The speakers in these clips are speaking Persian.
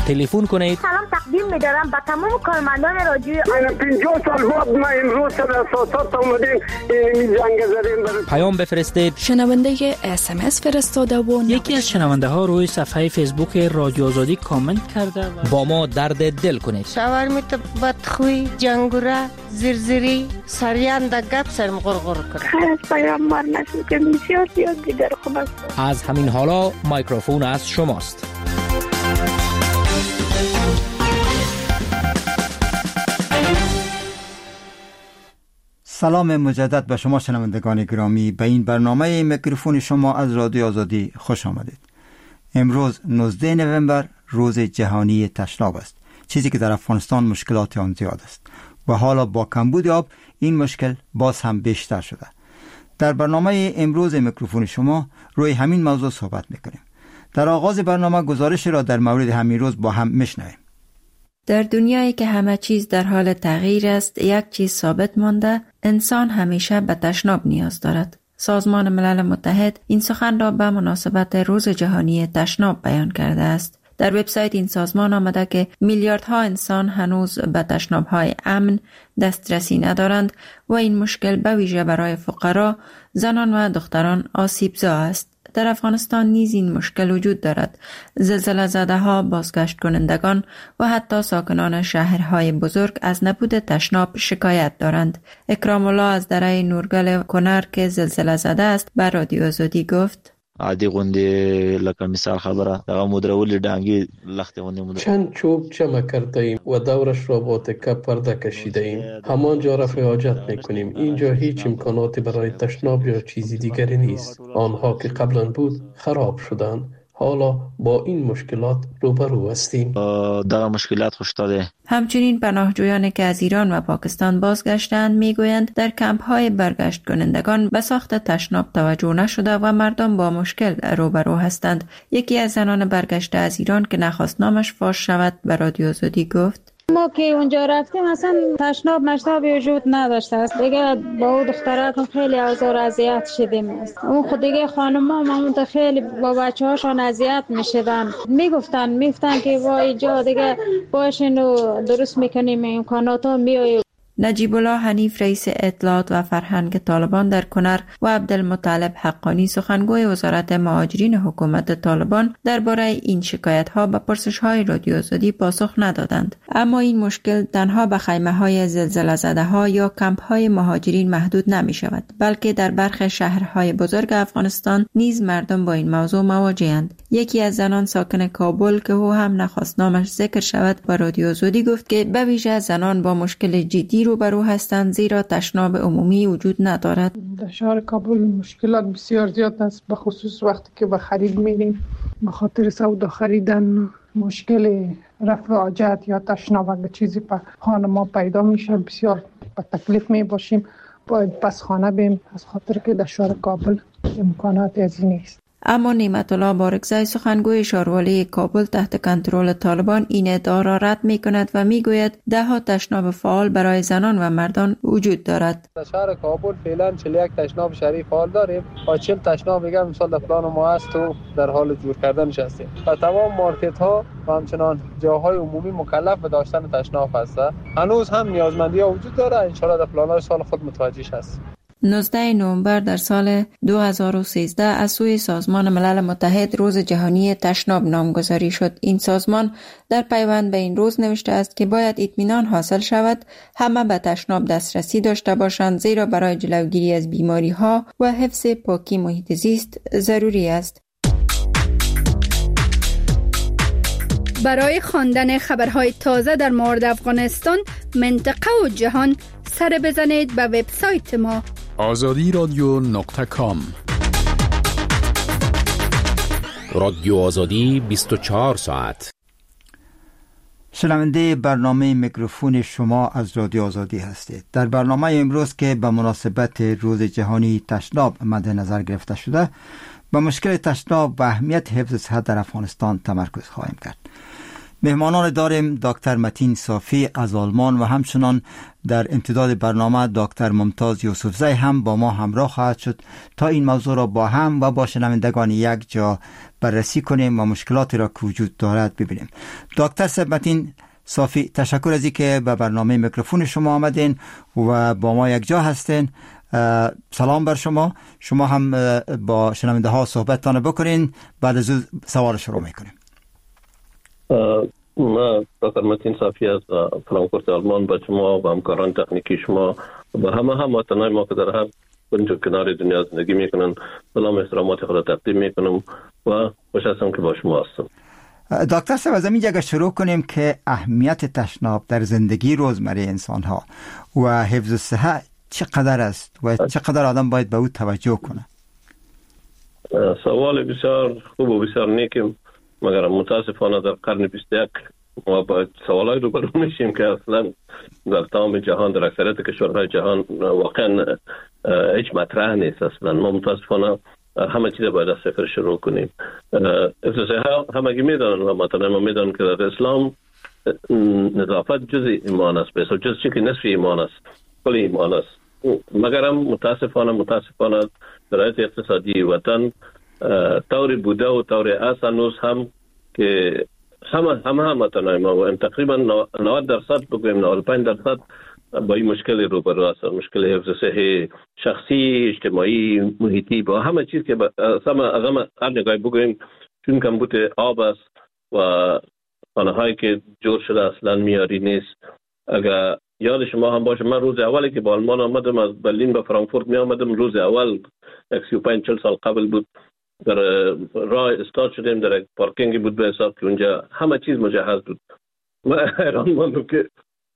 تلفن کنید. سلام تقدیم می‌دارم به تمام کارمندان رادیو. من 50 سال بعد ما امروز در اساسات اومدیم این جنگ زدیم. پیام بفرستید. شنونده SMS فرستاده و یکی از شنونده ها روی صفحه فیسبوک رادیو آزادی کامنت کرده و با ما درد دل کنید. شاورمیت بدخوی، جنگوره، زرزری، سریان در گپ سرم غرغر کنه. خیر از پیامبر نشد که بسیار زیاد دیگر خوب است. از همین حالا میکروفون از شماست. سلام مجدد به شما شنوندگان گرامی. به این برنامه میکروفون شما از رادیو آزادی خوش آمدید. امروز 19 نوامبر روز جهانی تشناب است، چیزی که در افغانستان مشکلات آن زیاد است و حالا با کمبود آب این مشکل باز هم بیشتر شده. در برنامه امروز میکروفون شما روی همین موضوع صحبت میکنیم. در آغاز برنامه گزارش را در مورد همین روز با هم میشنویم. در دنیایی که همه چیز در حال تغییر است، یک چیز ثابت مانده: انسان همیشه به تشناب نیاز دارد. سازمان ملل متحد این سخن را به مناسبت روز جهانی تشناب بیان کرده است. در وبسایت این سازمان آمده که میلیاردها انسان هنوز به تشناب‌های امن دسترسی ندارند و این مشکل به ویژه برای فقرا، زنان و دختران آسیب‌زا است. در افغانستان نیز این مشکل وجود دارد. زلزله زده‌ها، بازگشت کنندگان و حتی ساکنان شهرهای بزرگ از نبود تشناب شکایت دارند. اکرام الله از دره نورگل کنر که زلزله زده است به رادیو آزادی گفت: عادی غونده لکه مثال خبره دغه مدرول ډانګي لخت غونده مدر چند چوب جمع کرده ایم و دورش را با تکه پرده کشیده ایم. همان جا رفع حاجت میکنیم. اینجا هیچ امکاناتی برای تشناب یا چیزی دیگری نیست. آنها که قبلا بود خراب شدند. حالا با این مشکلات روبرو هستیم. دغه مشکلات خوشتاده. همچنین پناهجویانی که از ایران و پاکستان بازگشتند میگویند در کمپ‌های برگشت کنندگان به ساخت تشناب توجه نشده و مردم با مشکل روبرو هستند. یکی از زنان برگشته از ایران که نخواست نامش فاش شود به رادیو آزادی گفت: ما که اونجا رفتیم اصلا تشناب وجود نداشته است. دیگه با اون دخترها خیلی آزار اذیت شدیم. اون خود دیگه خانم‌ها همون خیلی با بچه‌هاشون اذیت میشدن. میگفتن که وای جا دیگه باشین و درست میکنیم امکاناتا میاییم. نجیب الله حنیف رئیس اطلاعات و فرهنگ طالبان در کنر و عبدالمطلب حقانی سخنگوی وزارت مهاجرین حکومت طالبان درباره این شکایت‌ها به پرسش‌های رادیو آزادی پاسخ ندادند. اما این مشکل تنها به خیمه‌های زلزله زده‌ها یا کمپ‌های مهاجرین محدود نمی‌شود، بلکه در برخی شهرهای بزرگ افغانستان نیز مردم با این موضوع مواجه‌اند. یکی از زنان ساکن کابل که او هم نخواست نامش ذکر شود به رادیو آزادی گفت که به ویژه زنان با مشکل جدی روبرو هستند، زیرا تشناب عمومی وجود ندارد. در شهر کابل مشکلات بسیار زیاد است، به خصوص وقتی که به خرید میریم به خاطر سودا خریدن مشکل رفع حاجت یا تشناب اگه چیزی به خانه ما پیدا میشه بسیار به تکلیف می باشیم، باید پس خانه بیم، از خاطر که در شهر کابل امکانات از این نیست. اما نعمت الله بارکزی سخنگوی شاروالی کابل تحت کنترل طالبان این ادعا را رد می‌کند و می‌گوید ده‌ها تشناب فعال برای زنان و مردان وجود دارد. در شهر کابل فعلا 41 تشناب شهری فعال داریم و 40 تشناب دیگه مثلا در پلان ما هست و در حال جور کردنش هستیم. و تمام مارکت‌ها و همچنان جاهای عمومی مکلف به داشتن تشناب هستند. هنوز هم نیازمندی‌ها وجود داره، ان شاءالله در پلان‌های سال خود متوجهش هست. 19 نوامبر در سال 2013 از سوی سازمان ملل متحد روز جهانی تشناب نامگذاری شد. این سازمان در پیوند به این روز نوشته است که باید اطمینان حاصل شود همه به تشناب دسترسی داشته باشند، زیرا برای جلوگیری از بیماری‌ها و حفظ پاکی محیط زیست ضروری است. برای خواندن خبرهای تازه در مورد افغانستان، منطقه و جهان سر بزنید به وبسایت ما azadiradyo.com. رادیو آزادی 24 ساعت. شنونده برنامه میکروفون شما از رادیو آزادی هستید. در برنامه امروز که به مناسبت روز جهانی تشناب مد نظر گرفته شده، به مشکل تشناب و اهمیت حفظ صحت در افغانستان تمرکز خواهیم کرد. مهمانان داریم دکتر متین صافی از آلمان و همچنان در امتداد برنامه دکتر ممتاز یوسفزی هم با ما همراه خواهد شد تا این موضوع را با هم و با شنوندگان یک جا بررسی کنیم و مشکلاتی را که وجود دارد ببینیم. دکتر متین صافی، تشکر از اینکه به برنامه میکروفون شما آمدین و با ما یک جا هستین. سلام بر شما. شما هم با شنونده ها صحبتتان بکنین، بعد از او سوال شروع میکنیم. ما دکتر متین صافی از فرانکفورت آلمان با شما و همکاران تکنیکی شما و همه هموطنان ما که در هر کنج کنار دنیا زندگی میکنن سلام احترامات خود تقدیم میکنم و خوش هستم که با شما هستم. دکتر صاحب، از این جگه شروع کنیم که اهمیت تشناب در زندگی روزمره انسان ها و حفظ صحت چقدر است و چقدر آدم باید به او توجه کنه؟ سوال بسیار خوب و بسیار نیکم، مگر متاسفانه در قرن 21 ما باید سوالای رو برو میشیم که اصلا در تمام جهان در اکثریت کشورهای جهان واقعا هیچ مطرح نیست. اصلا ما متاسفانه همه چیز باید از صفر شروع کنیم. همگی میدانن و مثلا ما میدانن که در اسلام نظافت جز ایمان است، بس جز چی که نصف ایمان است، کل ایمان است. مگر متاسفانه شرایط اقتصادی وطن طور بوده و طور است هنوز هم که همه مثلا ما تقریبا 90% بگویم 95% با این مشکل روبرو است. مشکل حفظ صحی شخصی، اجتماعی، محیطی، با همه چیز که هر نگاهی بگویم، چون کمبود آب است و خانه‌هایی که جور شده اصلا میاری نیست. اگر یاد شما هم باشه، من روز اولی که با آلمان آمدم از برلین به فرانکفورت می آمدم، روز اول 35-40 سال قبل بود، در راه استاد شدیم، در یک پارکینگی بود به حساب که اونجا همه چیز مجهز بود. من حیران ماندم که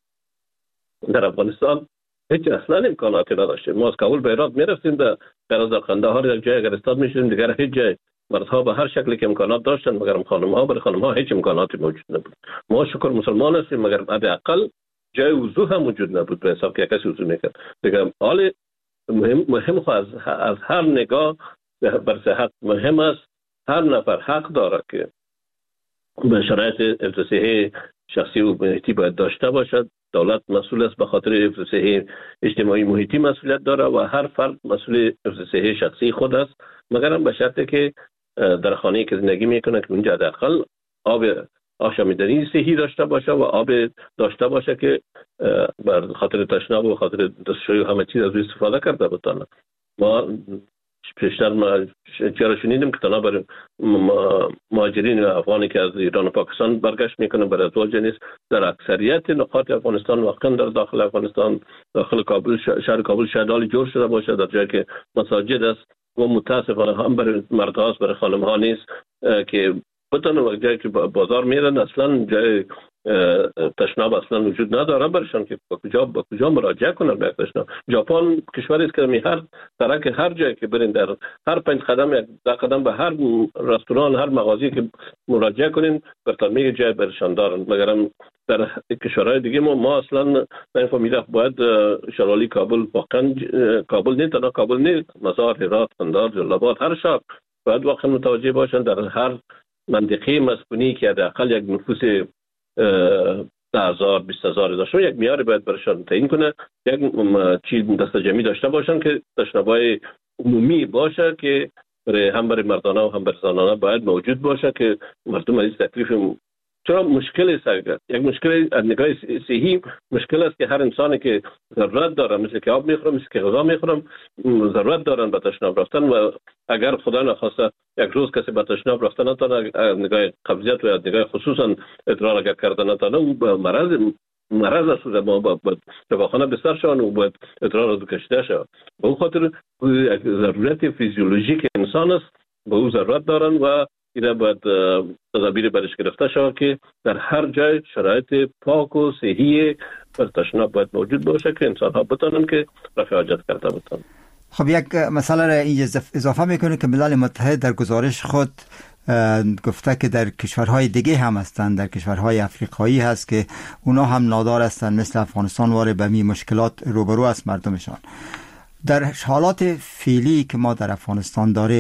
در افغانستان هیچ اصلا امکاناتی نداشتیم. ما از کابل به هرات میرفتیم، در قندهار یک جای اگر استاد میشدیم دیگر هیچ جای. مردها به هر شکلی که امکانات داشتن، مگر خانم‌ها هیچ امکاناتی موجود نبود. ما شکر مسلمان هستیم، مگر حداقل جای وضو هم وجود نبود به حساب که کسی وضو میکرد. دیگه حال مهم از هر نگاه بر صحت مهم است. هر نفر حق داره که به شرایط حفظ صحی شخصی و محیطی باید داشته باشد. دولت مسئول است به خاطر حفظ صحی اجتماعی محیطی مسئولیت داره و هر فرد مسئول حفظ صحی شخصی خود است، مگر هم به شرطی که در خانه‌ای که زندگی میکنه که اونجا حداقل آب آشامیدنی صحی داشته باشه و آب داشته باشه که بر خاطر تشناب و خاطر دستشویی و همه چیز از او استفاده کرده بتونه. ما پیشتر چرا شنیدیم که تنها برای مهاجرین افغانی که از ایران و پاکستان برگشت میکنن برای ازدواج نیست. در اکثریت نقاط افغانستان واقعا در داخل افغانستان، داخل کابل، شهر کابل شهرداری جور شده باشه در جایی که مساجد است و متاسفانه هم برای مردها است، برای خانم ها نیست که بتونه جایی که بازار میرن اصلا جای تشناب اصلا وجود نداره برشان که با کجا مراجعه کنن به تشناب. ژاپن کشوری است که هر طرح که هر جایی که برین، در هر 5 قدم یک قدم به هر رستوران، هر مغازه‌ای که مراجعه کنین برتون میگه جای برشان دارن. مگرم در کشورهای دیگه ما اصلا نمی‌فهمیدیم. باید شلوالی کابل، واقعا کابل نه تنها کابل نه، مزار، هرات، قندهار، جلال آباد، هر شهر باید واقعا متوجه باشن در هر منطقه مسکونی که حداقل یک نفوس 10,000 20,000 داشته یک میار باید برشان تعیین کنه، یک چیز دست جمعی داشته باشن که تشنابای عمومی باشه که هم برای مردانه و هم برای زنانه باید موجود باشه که مردم از تکلیف. چرا مشکل است؟ یک مشکل از نگاه صحی مشکل است که هر انسانی که ضرورت داره، مثل که آب میخورم، مثل که غذا میخورم، ضرورت دارن به تشناب رفتن و اگر خدا نخواسته یک روز کسی به تشناب رفتن نتونه، از نگاه قبضیت و از نگاه خصوصا ادرار اگر کردن نتونه، او به مرض است و با دواخانه بستر شون و باید ادرار از کشیده شود. به اون خاطر یک ضرورت فیزیولوژیک انسان است، به او ضرورت دارن و اینا باید تدابیر برش گرفته شود که در هر جای شرایط پاک و صحی بر تشناب باید موجود باشه که انسان ها بتونن که رفع حاجت کرده بتونن. خب یک مسئله را اضافه میکنه که ملل متحد در گزارش خود گفته که در کشورهای دیگه هم هستند، در کشورهای افریقایی هست که اونا هم نادار هستند مثل افغانستان وارد به می مشکلات روبرو است مردمشان. در حالات فعلی که ما در افغانستان داریم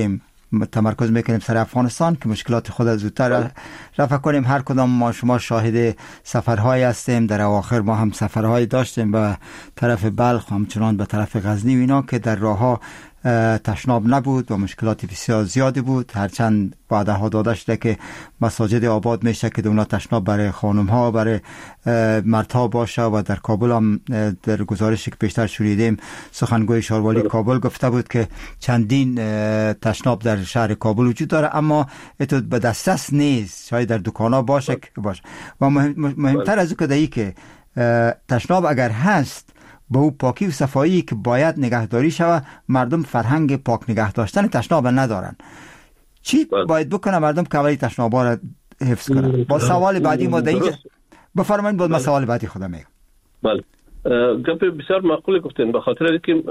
تمرکز میکنیم سر افغانستان که مشکلات خود زودتر رفع کنیم. هر کدام ما شما شاهد سفرهای هستیم. در اواخر ما هم سفرهای داشتیم به طرف بلخ، همچنان به طرف غزنی و اینا که در راهها تشناب نبود و مشکلات بسیار زیادی بود. هرچند وعده داده شده که مساجد آباد میشه که دونا تشناب برای خانم ها، برای مردها باشه و در کابل هم در گزارشی که پیشتر شنیدیم سخنگوی شاروالی کابل گفته بود که چندین تشناب در شهر کابل وجود داره، اما اتو به دسترس نیست. شاید در دکانا باشه و مهمتر از او که که تشناب اگر هست به او پاکی و صفایی که باید نگهداری شود. مردم فرهنگ پاک نگه داشتن تشناب ندارن. چی باید بکنه مردم که اولی تشنابا را حفظ کنن؟ با سوال بعدی ما در اینجا بفرمایید. بود ما سوال بعدی خودم میگم. بله، گپ بسیار معقول گفتین. به خاطر اینکه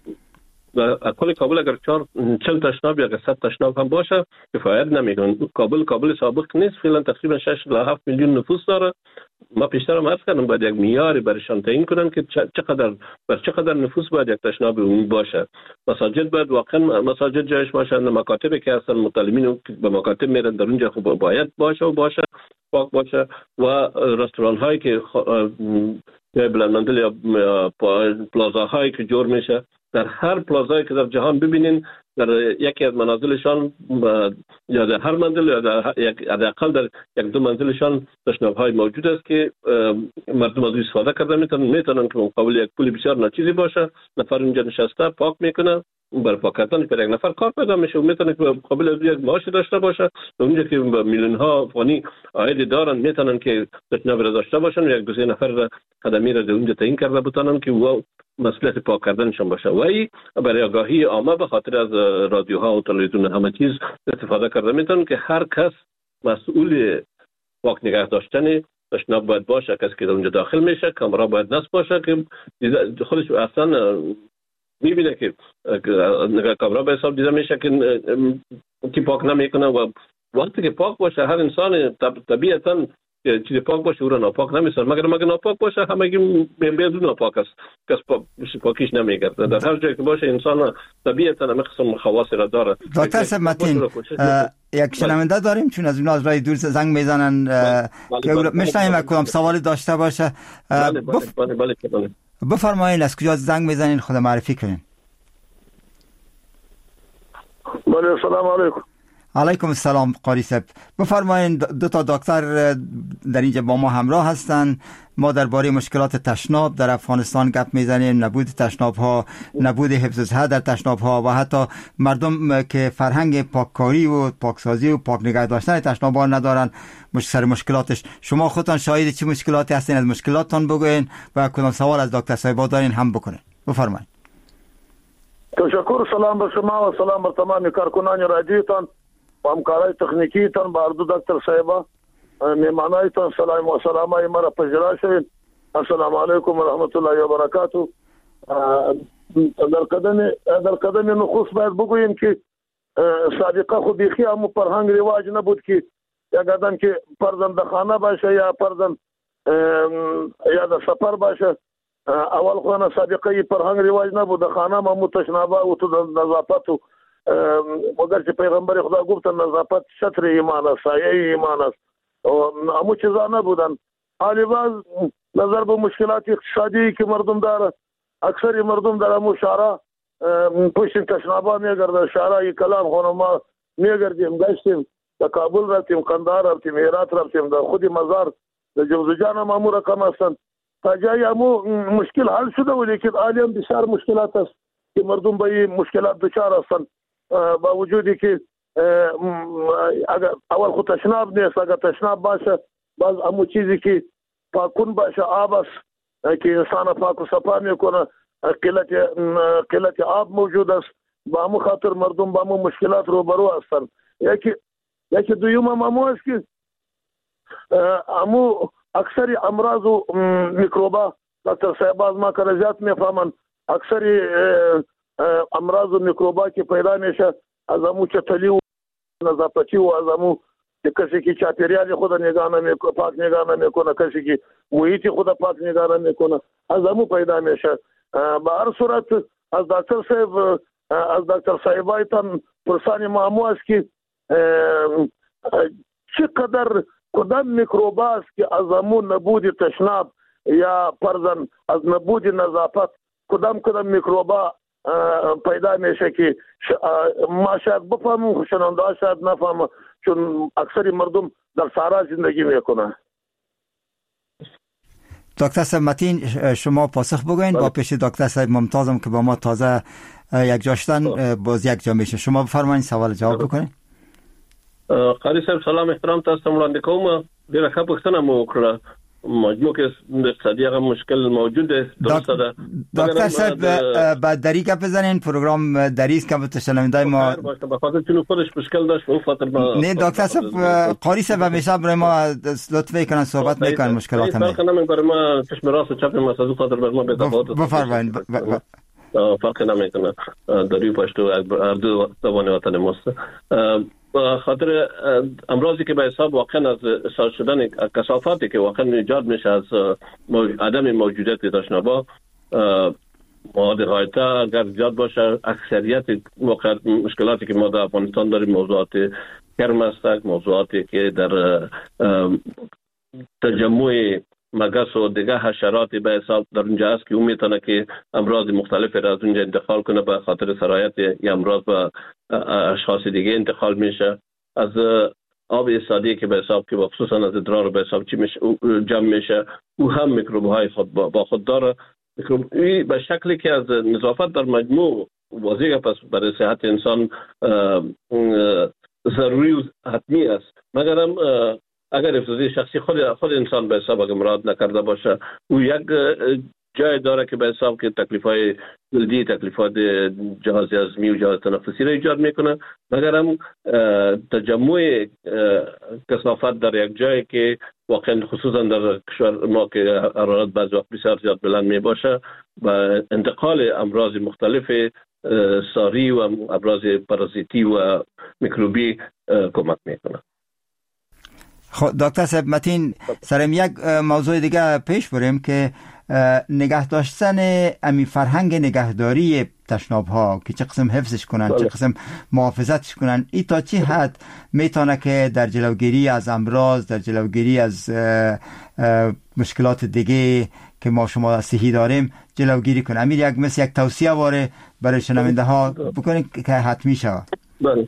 کل کابل اگر 40 تشناب یا 100 تشناب هم باشه کفایت نمیکنه. کابل سابق نیست، فعلا تقریبا 6 تا 7 میلیون نفوس داره. ما پیشتر هم عرض کردم باید یک معیاری برشان تعیین کنن که چقدر نفوس باید یک تشناب عمومی باشه. مساجد باید واقعا مساجد جایش باشه. مکاتبی که اصلا متعلمین به مکاتب میرن در اونجا خوب باید باشه پاک باشه. و رستوران هایی که یا بلندمنزل یا پلازاهایی که جور میشه، در هر پلازایی که در جهان ببینین در یکی از منازلشان یا در هر منزل یا در حداقل در یک دو منزلشان تشناب‌های موجود است که مردم از استفاده کرده میتونن که مقابل یک پول بسیار ناچیزی باشه. نفر اونجا نشسته پاک میکنه، برای پاک کردن پر یک نفر کار پیدا میشه و میتونه که مقابل از یک معاش داشته باشه. اونجا که میلیون ها افغانی عاید دارن میتونن که تشناب را داشته باشن و یک دو سه نفر خدمی را در اونجا تعیین کرده بتونن که و مسئولیت پاک کردنشان باشه. و ای برای آگاهی عامه به خاطر از رادیوها و تلویزیون همه چیز استفاده کرده میتونن که هر کس مسئول پاک نگه داشتن تشناب باید باشه. کسی که در اونجا داخل میشه کامرا باید نصب باشه که خودش اصلا میبینه که کامرا به حساب دیده میشه که پاک نمیکنه. و وقتی که پاک باشه هر انسان طبیعتا چیز پاک باشه او را ناپاک نمیسازه، مگر ناپاک باشه همگی بدون ناپاک است، کس پاکیش نمیگرده. در هر جایی که باشه انسان طبیعتا همه قسم خواص را داره. دکتر صاحب متین یک شنونده داریم چون از اونها از راه دور زنگ میزنن که میشنویم کدام سوالی داشته باشه. بله بفرمایید از کجا زنگ میزنین خود معرفی کنین. بله سلام علیکم. علیکم السلام قاری صاحب. بفرمایید. دو تا دکتر در اینجا با ما همراه هستن. ما درباره مشکلات تشناب در افغانستان گپ میزنیم، نبود تشناب ها، نبود حفظ صحت در تشناب ها و حتی مردم که فرهنگ پاککاری و پاکسازی و پاک نگه داشتن تشناب ها ندارن سر مشکلاتش. شما خودتان شاهد چه مشکلاتی هستین؟ از مشکلاتتان بگوین و کدام سوال از دکتر صاحب دارین هم بکنین. بفرمایید. تشکر. سلام بر شما و سلام بر تمام کارکنان رادیوتان و همکارای تکنیکیتان، باردو دکتر صاحبا، میمانایتان سلام و سلامای مرا پذیرا شوید. السلام علیکم و رحمت الله و برکاته. در قدم نخست باید بگوییم که سابقه خو بیخی همو فرهنگ رواج نبود که یک آدم که پردن در خانه باشه یا پردن یا در سفر باشه. اول خو سابقه فرهنگ رواج نبود، در خانه همو تشنابه و تو نظافت و مگر چې پیغمبر خدا گفتن نظافت شطر ایمان است، سایه ایمان است. همو چیزا نبودن. حالی باز نظر به مشکلات اقتصادی که مردم داره، اکثر مردم در همو شهرها پشت تشنابا میگرده. شهرهای کلان خونه ما میگردیم، گشتیم در کابل رفتیم، قندهار رفتیم، هرات رفتیم، در خودی مزار در جوزجان هم همو رقم هستن. تا جایی همو مشکل حل شده و لیکن حالی هم بسیار مشکلات است که مردم به این مشکلات دچار هستن. با وجودی که اگر اول خود تشناب نیست، اگر تشناب باشه باز همون چیزی که پاکون باشه آب است که انسان پاک و صفا میکنه. قلت آب موجود است، با همون خاطر مردم با همون مشکلات روبرو هستن. یکی دویم هم همون است که همون اکثر امراض و میکروبا دکتر صاحب از ما که زیاد میفهمن، اکثر امراض و میکروبا که پیدا میشه از همون چتلی و نظافتی و از همون کسی که چاپیریال خود پاک نگاه نمیکنه، کسی که محیط خود پاک نگاه نمیکنه، از همون پیدا میشه. به هر صورت از دکتر صاحب از دکتر صاحبایتان پرسان معمو است که چقدر کدام میکروب است که از همون نبود تشناب یا فرضاً از نبود نظافت کدام میکروبا پیدا میشه که ما شاید بفهمم شنونده ها شاید نفهمه چون اکثر مردم در صحرا زندگی میکنه. دکتر صاحب متین شما پاسخ بگوین با پیش دکتر صاحب ممتازم که با ما تازه یک جاشتن باز یک جا میشه. شما بفرمایید سوال جواب بکنید. قاری صاحب سلام احترام تاسو وړاندې کوم. ډیره ښه پوښتنه مو وکړه. مجموع کې د اقتصادي هغه مشکل موجود ده. درسته ده. دکتر صاحب بعد دری گپ بزنین پروگرام دریست که متشنونده ما بخاطر چون خودش مشکل داشت و خاطر نه دکتر صاحب قاری صاحب همیشه برای ما لطف میکنن صحبت میکنن مشکلات همه فرق نمیکنه. برای ما چشم راست و چپ مسازو خاطر برای ما بتفاوت بفرمایید. فرق نمیکنه. دری پشتو اردو زبان وطن ماست. خاطر امراضی که به حساب واقعا از احساس شدن کثافاتی که واقعا ایجاد میشه از عدم موجودیت تشنابا مواد غایطه اگر زیاد باشه اکثریت مشکلاتی که ما در افغانستان داریم موضوعات کرم هستند، موضوعاتی که در تجمع مگس و دیگه حشراتی به حساب در اونجا است که اون میتونه که امراض مختلفی را از اونجا انتقال کنه به خاطر سرایت یا امراض به اشخاص دیگه انتقال میشه. از آب سادی که به حساب که خصوصا از ادرار به حساب چی میشه جمع میشه او هم میکروب های خود با خود داره. میکروب به شکلی که از نظافت در مجموع واضحه پس برای صحت انسان ضروری و حتمی است. مگرم اگر افزودی شخصی خود انسان به حساب اگر مراد نکرده باشه او یک جای داره که به حساب که تکلیف‌های جلدی، تکلیفات جهاز هضمی و جهاز تنفسی را ایجاد میکنه. مگرم تجمع کثافت در یک جایی که واقعا خصوصا در کشور ما که حرارت بعضی وقت بسیار زیاد بلند می باشه و انتقال امراض مختلف ساری و امراض پارازیتی و میکروبی کمک میکنه. خب دکتر صاحب متین سرم یک موضوع دیگه پیش بریم که نگه داشتن امی فرهنگ نگهداری تشناب ها که چه قسم حفظش کنن چه قسم محافظتش کنن ای تا چی حد میتونه که در جلوگیری از امراض در جلوگیری از مشکلات دیگه که ما شما صحی داریم جلوگیری کنه. امیر یک مثل یک توصیه واره برای شنونده ها بکنید که حتمی شود. بله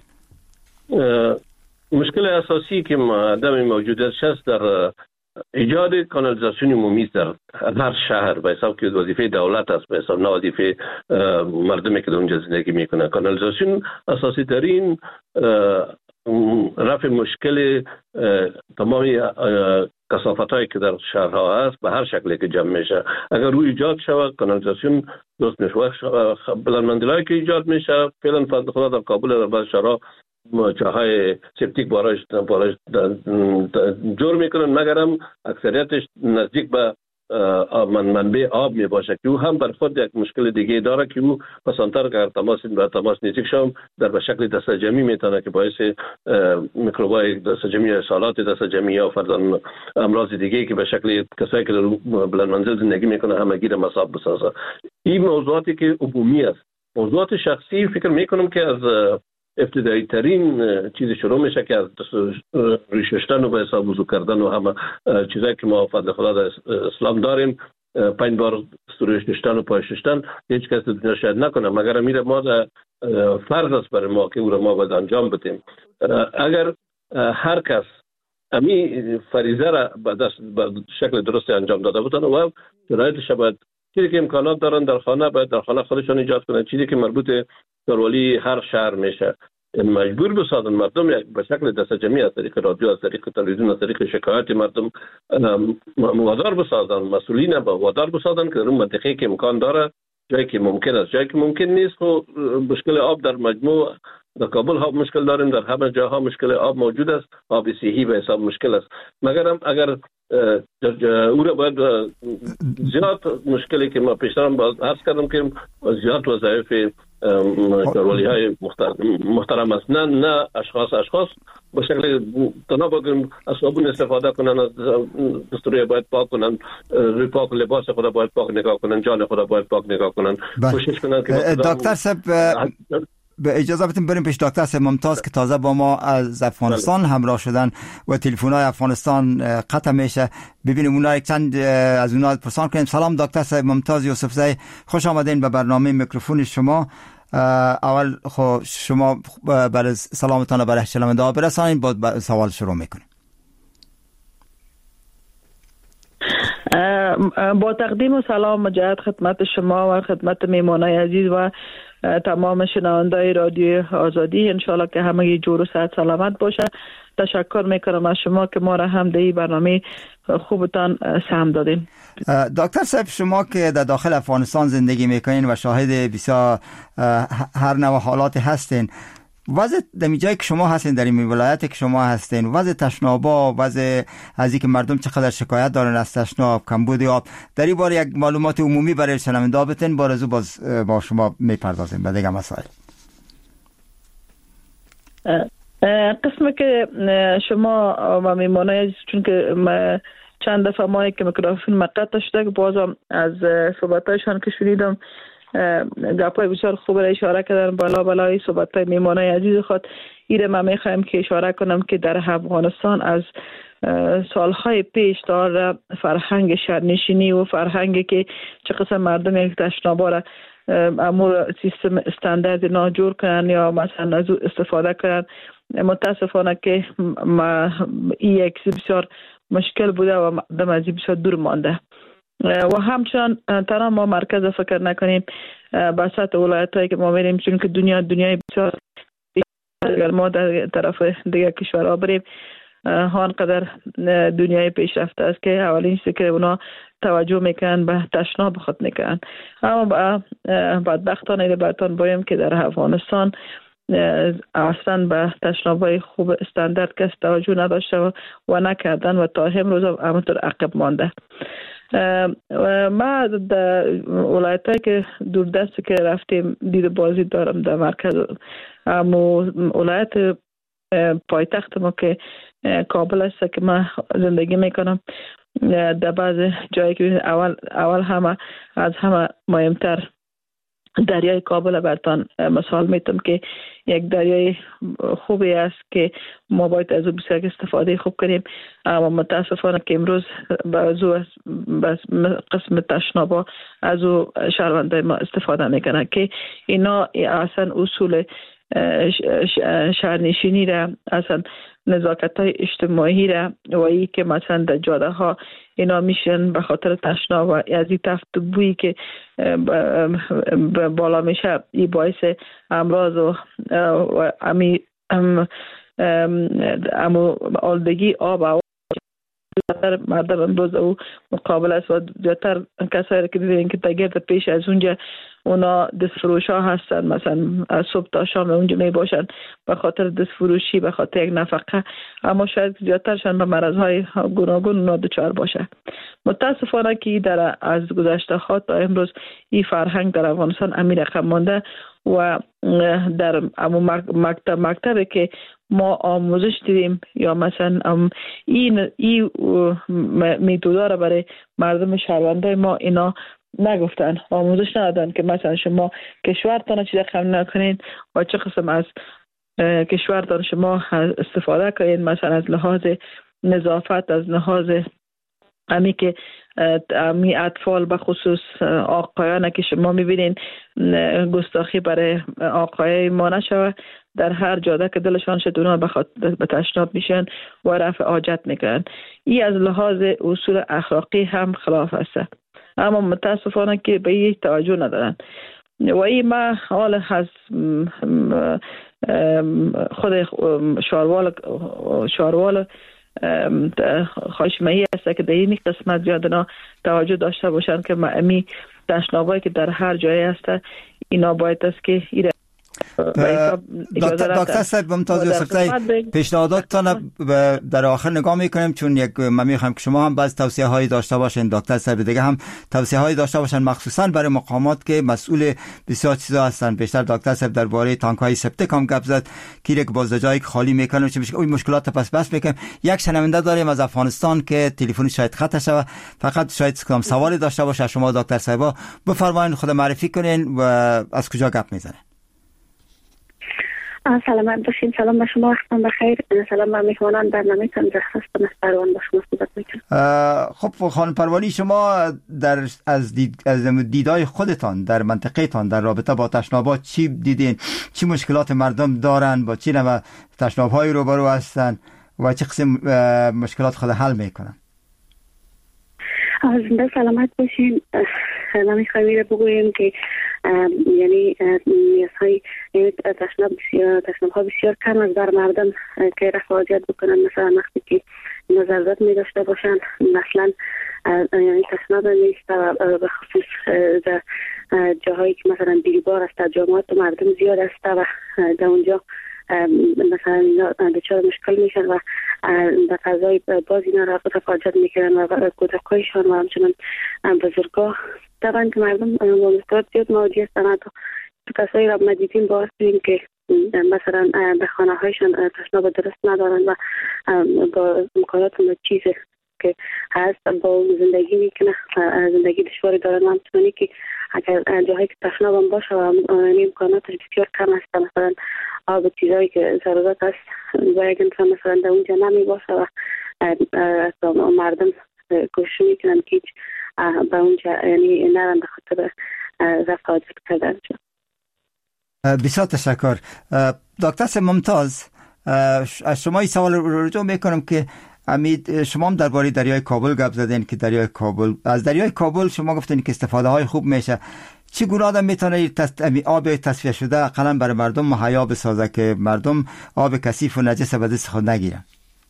مشکل اساسی که عدم موجودیتش هست در ایجاد کانالیزاسیون عمومی در هر شهر به حساب که وظیفه دولت است به حساب نه وظیفه مردمی که در اونجا زندگی میکنه. کانالیزاسیون اساسی ترین رفع مشکل تمامی کثافت‌هایی که در شهرها هست به هر شکلی که جمع میشه اگر روی ایجاد شود کانالیزاسیون درست میشه. بلندمندلایی که ایجاد میشه فعلا فضل خدا در کابل در بعض شهرها چاهای سپتیک باراش جور میکنن مگرم اکثریتش نزدیک به منبع آب می باشه که او هم بر خود یک مشکل دیگه داره که او پسانتر که تماس نزدیک شم در به شکل دست جمعی میتونه که باعث میکروبای دست جمعی سالات دست جمعی یا فرضاً امراض دیگه که به شکل کسایی که در بلند منزل زندگی میکنه همگی را مصاب بسازه. این موضوعاتی که عمومی است. موضوعات شخصی فکر میکنم که از ابتدایی ترین چیزی شروع میشه که از ریششتن و به حساب وضو کردن و همه چیزایی که ما فضل خدا در اسلام داریم 5 بار ریششتن و پایششتن هیچ کس دنیا شاید نکنه مگر میره ما فرض است برای ما که او را ما باید انجام بدیم. اگر هر کس امی فریضه را به شکل درست انجام داده بودن و شرایطش باید چیزی که امکانات دارن در خانه باید در خانه خودشون ایجاد کنن. چیزی که مربوط کاروالی هر شهر میشه مجبور بسازن مردم به شکل دست جمعی از طریق رادیو از طریق تلویزیون از طریق شکایت مردم وادار بسازن مسئولین وادار بسازن که در اون منطقه که امکان داره جایی که ممکن است جایی که ممکن نیست خب مشکل آب در مجموع در کابل ها مشکل داریم، در همه جاها مشکل آب موجود است، آب صحی به حساب مشکل است. مگر هم اگر او را باید زیاد مشکلی که ما پیشتر هم عرض کردم که زیاد وظایف کاروالی های محترم است، نه اشخاص به شکل تنها بگیم از صابون استفاده کنن، از دستوری باید پاک کنن، روی پاک لباس خود باید پاک نگاه کنن، جان خود باید پاک نگاه کنن، کوشش کنن که دکتر صاحب به اجازه بدیم بریم پیش دکتر صاحب ممتاز که تازه با ما از افغانستان همراه شدن و تلفن‌های افغانستان قطع میشه. ببینیم اونا چند از اونا پرسان کنیم. سلام دکتر صاحب ممتاز یوسفزی، خوش آمدین به برنامه میکروفون شما. اول شما برای سلامتان برای شنونده ها برسانید، بعد سوال شروع میکنیم. با تقدیم و سلام مجدد خدمت شما و خدمت میمانای عزیز و تمام شنوندای رادیو آزادی، انشالله که همه جور و صحت سلامت باشه. تشکر میکنم از شما که ما را هم در این برنامه خوبتان سهم دادین. دکتر صاحب، شما که در داخل افغانستان زندگی میکنین و شاهد بسیار هر نوع حالات هستین، وضع در جایی که شما هستین، در این ولایتی که شما هستین، وضع تشنابا، وضع از اینکه مردم چقدر شکایت دارن از تشناب، کمبود آب، در این باره یک معلومات عمومی برای شنونده بتین، بارزو باز با شما میپردازیم به دیگه مسائل. قسمی که شما و میمانای، چون که چند دفعه ما که میکروفون مقطع شده، بازم از صحبتایشان که شنیدم گپای بسیار خوب را اشاره کردن، بالای صحبتای میمانای عزیز خود. ایره من میخوایم که اشاره کنم که در افغانستان از سالهای پیش دار فرهنگ شهرنشینی و فرهنگی که چه قسم مردم یک تشنابا را امور سیستم استاندارد ناجور کنن یا مثلا از استفاده کنن، متاسفانه که این یک بسیار مشکل بوده و مردم از بسیار دور مانده. و همچنان تنها ما مرکز فکر نکنیم بساط ولایت هایی که ما میریم، چون که دنیای بسیار، اگر ما در طرف دیگه کشورها بریم هانقدر دنیای پیشرفته است که اولین چیزی که اونا توجه میکنن به تشناب خود میکنن. اما بدبختانه براتون بایم که در افغانستان اصلا به تشنابای خوب استاندارد کس توجه نداشته و نکردن و تا امروز همونطور عقب مانده. ما در ولایتایی که دوردست که رفتیم دید بازی دارم در مرکز ولایت پایتخت ما که کابل است که من زندگی میکنم. در بعض جایی که اول همه از همه مهمتر دریای کابل براتون مثال میتونم که یک دریای خوبی است که ما باید از او بسیار استفاده خوب کنیم. اما متاسفانه که امروز با قسم تشنابا از او شهرونده ما استفاده میکنن که اینا اصلا اصول شهرنشینی را، اصلا نزاکت های اجتماعی را و ای که مثلا در جاده ها اینا میشن به خاطر تشناب و از این تفت بویی که بالا میشه، این باعث امراض و آلودگی آب و مردم امروز او مقابل است و زیادتر کسایی که دیدین که تگرد پیش از اونجا اونا دست فروش ها هستن، مثلا از صبح تا شام اونجا می باشن به خاطر دست فروشی، به خاطر یک نفقه، اما شاید زیادترشان به مرض های گوناگون اونا دچار باشه. متاسفانه که در از گذشته ها تا امروز این فرهنگ در افغانستان امیر رقم مانده و در مکتبی که ما آموزش دیدیم یا مثلا این میتودا را برای مردم شهرونده ما اینا نگفتن، آموزش ندادن که مثلا شما کشورتان چی رقم نکنین و چه قسم از کشورتان شما استفاده کنین، مثلا از لحاظ نظافت، از لحاظ امی که امی اطفال به خصوص آقایانه که شما میبینین گستاخی برای آقای ما نشوه، در هر جاده که دلشان شد اونا به تشناب میشن و رفع حاجت میکنن. این از لحاظ اصول اخلاقی هم خلاف است، اما متاسفانه که به این توجه ندارن و این ما حال از خود شاروال خاشمهی است که در این قسمت زیادنا توجه داشته باشن که امی تشنابایی که در هر جای هست اینا باید است که دکتر صاحب ممتاز یوسفزئی، پیشنهاداتتان در آخر نگاه میکنیم، چون من میخوام که شما هم بعض توصیه هایی داشته باشین، دکتر صاحب دیگه هم توصیه هایی داشته باشن، مخصوصا برای مقامات که مسئول بسیار چیزا هستن. بیشتر دکتر صاحب درباره تانک های سپتیک هم گپ زد که یک بازدجایی که خالی میکنن چه اون مشکلات بس میکنیم. یک شنونده داریم از افغانستان که تلفن شاید خطا شوه، فقط شاید کدام سوالی داشته باشه شما دکتر صاحب بفرمایید، خود معرفی کنین و از کجا گپ میزنه. سلامت باشین. سلام به شما، وقتتون بخیر. سلام به میهمانان برنامه تان هستم. پروان با شما صحبت میکنم. خب خانم پروانی، شما از دیدای خودتان در منطقه تان در رابطه با تشنابات چی دیدین؟ چی مشکلات مردم دارن؟ با چی نوع تشناب‌های روبرو هستن و چه قسم مشکلات خود حل میکنن؟ زنده سلامت باشین. من میخوایم میره بگویم که یعنی نیازهای تشناب‌ها بسیار کم از در مردم که رفع حاجت بکنن. مثلا وقتی که نظارت می داشته باشن، مثلا یعنی تشناب نیست به خصوص در جاهایی که مثلا بیریبار است، جامعات مردم زیاد است و در اونجا مثلا اینا دچار مشکل میشن و به فضای باز اینا رفع حاجت میکنن و کودکایشان و همچنان بزرگا طبعا که مردم با مشکلات زیاد مواجه هستن. تو کسایی را ما دیدیم باعث بودیم که مثلا به خانه هایشان تشناب درست ندارن و با امکانات چیز که هست با زندگی میکنه، زندگی دشواری دارن. همچنانی که اگر جاهایی که تشناب هم باشه و امکاناتش بسیار کم هست، مثلا آب چیزایی که ضرورت هست و اگر مثلا در اونجا نمی باشه و مردم کوشش میکنن که به اونجا یعنی نرم به خاطر رفع حاجت کردن. بسیار تشکر. دکتر ممتاز، از شما این سوال رو رجوع میکنم که امید شما هم درباره دریای کابل گپ زدین که دریای کابل، از دریای کابل شما گفتین که استفاده های خوب میشه. چگونه آدم میتونه آب تصفیه شده اقلا برای مردم مهیا بسازه که مردم آب کثیف و نجس به دست خود نگیرن؟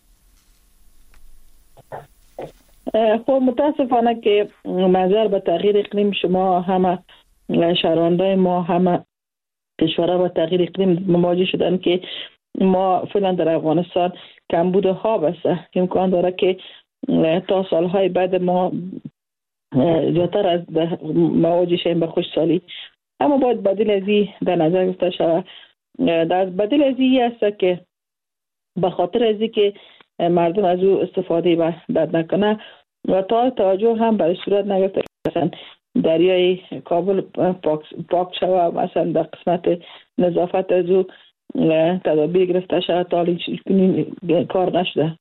خب متاسفانه که منظر به تغییر اقلیم شما همه شهروندای ما همه کشورها با تغییر اقلیم مواجه شدن که ما فعلا در افغانستان کمبود آب است. امکان داره که تا سالهای بعد ما زیادتر از مواجه شیم به خشکسالی. اما باید بدیل از این در نظر گرفته شود. در بدیل از این است که به خاطر از که مردم از او استفاده بد نکنه و تا توجه هم برای صورت نگرفته مثلا دریای کابل پاک شود، مثلا در قسمت نظافت از او تدابیر گرفته شود، تا کار نشده.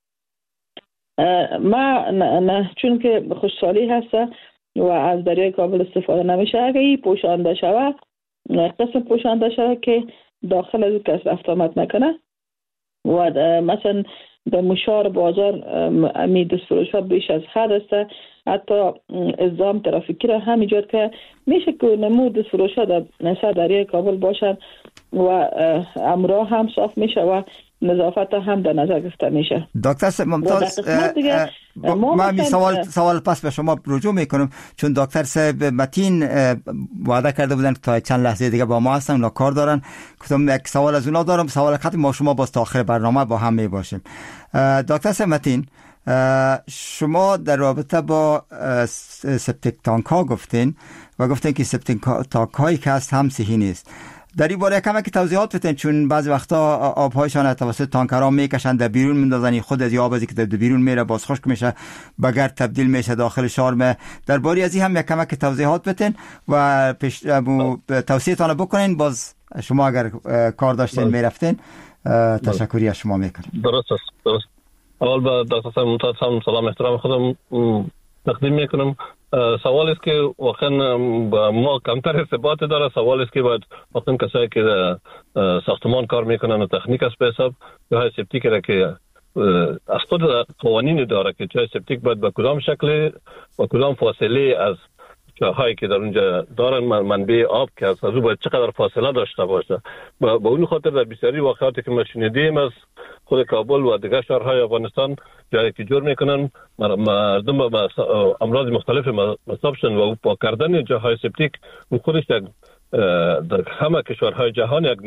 ما چون که خشکسالی هست و از دریای کابل استفاده نمیشه، اگه این پوشانده شود، قسم پوشانده شود که داخل از او کس رفت آمد نکنه و مثلا در مشار بازار امی دستفروش ها بیش از حد است، حتی ازدحام ترافیکی را هم ایجاد که میشه که نمو دستفروش ها در نصر دریای کابل باشن و امراه هم صاف میشه و نظافت هم در نظر گرفته میشه. دکتر ممتاز، من سوال پس به شما رجوع میکنم، چون دکتر صاحب متین وعده کرده بودن که تا چند لحظه دیگه با ما هستن، اونا کار دارن. گفتم یک سوال از اونا دارم، سوال ختم ما شما باز تا آخر برنامه با هم میباشیم. دکتر صاحب متین، شما در رابطه با سپتیک تانک ها گفتین و گفتین که سپتیک تانک هایی که هست هم صحیح نیست. در این باره کمک توضیحات بدین، چون بعضی وقتا آبهایشان توسط تانکرها میکشن در بیرون میندازن، خود از آب که در بیرون میره باز خشک میشه به گرد تبدیل میشه داخل شارم. درباره از این هم یک کمک توضیحات بدین و توصیه‌تان بکنین. باز شما اگر کار داشتین میرفتین تشکری از شما میکنم. درست است. اول به دکتر ممتاز هم سلام احترام خودم تقدیم میکنم. سوال است که واقعا ما کمتر ارتباط داره. سوال است که باید واقعا کسایی که ساختمان کار میکنن و تکنیک است به حساب جای سپتیک را که از خود قوانین داره که جای سپتیک باید به کدام شکل و کدام فاصله از جاهایی که در اونجا دارن منبع آب که از او باید چقدر فاصله داشته باشه. با اون خاطر در بسیاری واقعاتی که ما شنیدیم از خود کابل و دیگر شهرهای افغانستان جایی که جور میکنن مردم با امراض مختلف مصاب شدن و پاک کردن جاهای سپتیک خودش یک در همه کشورهای جهان یک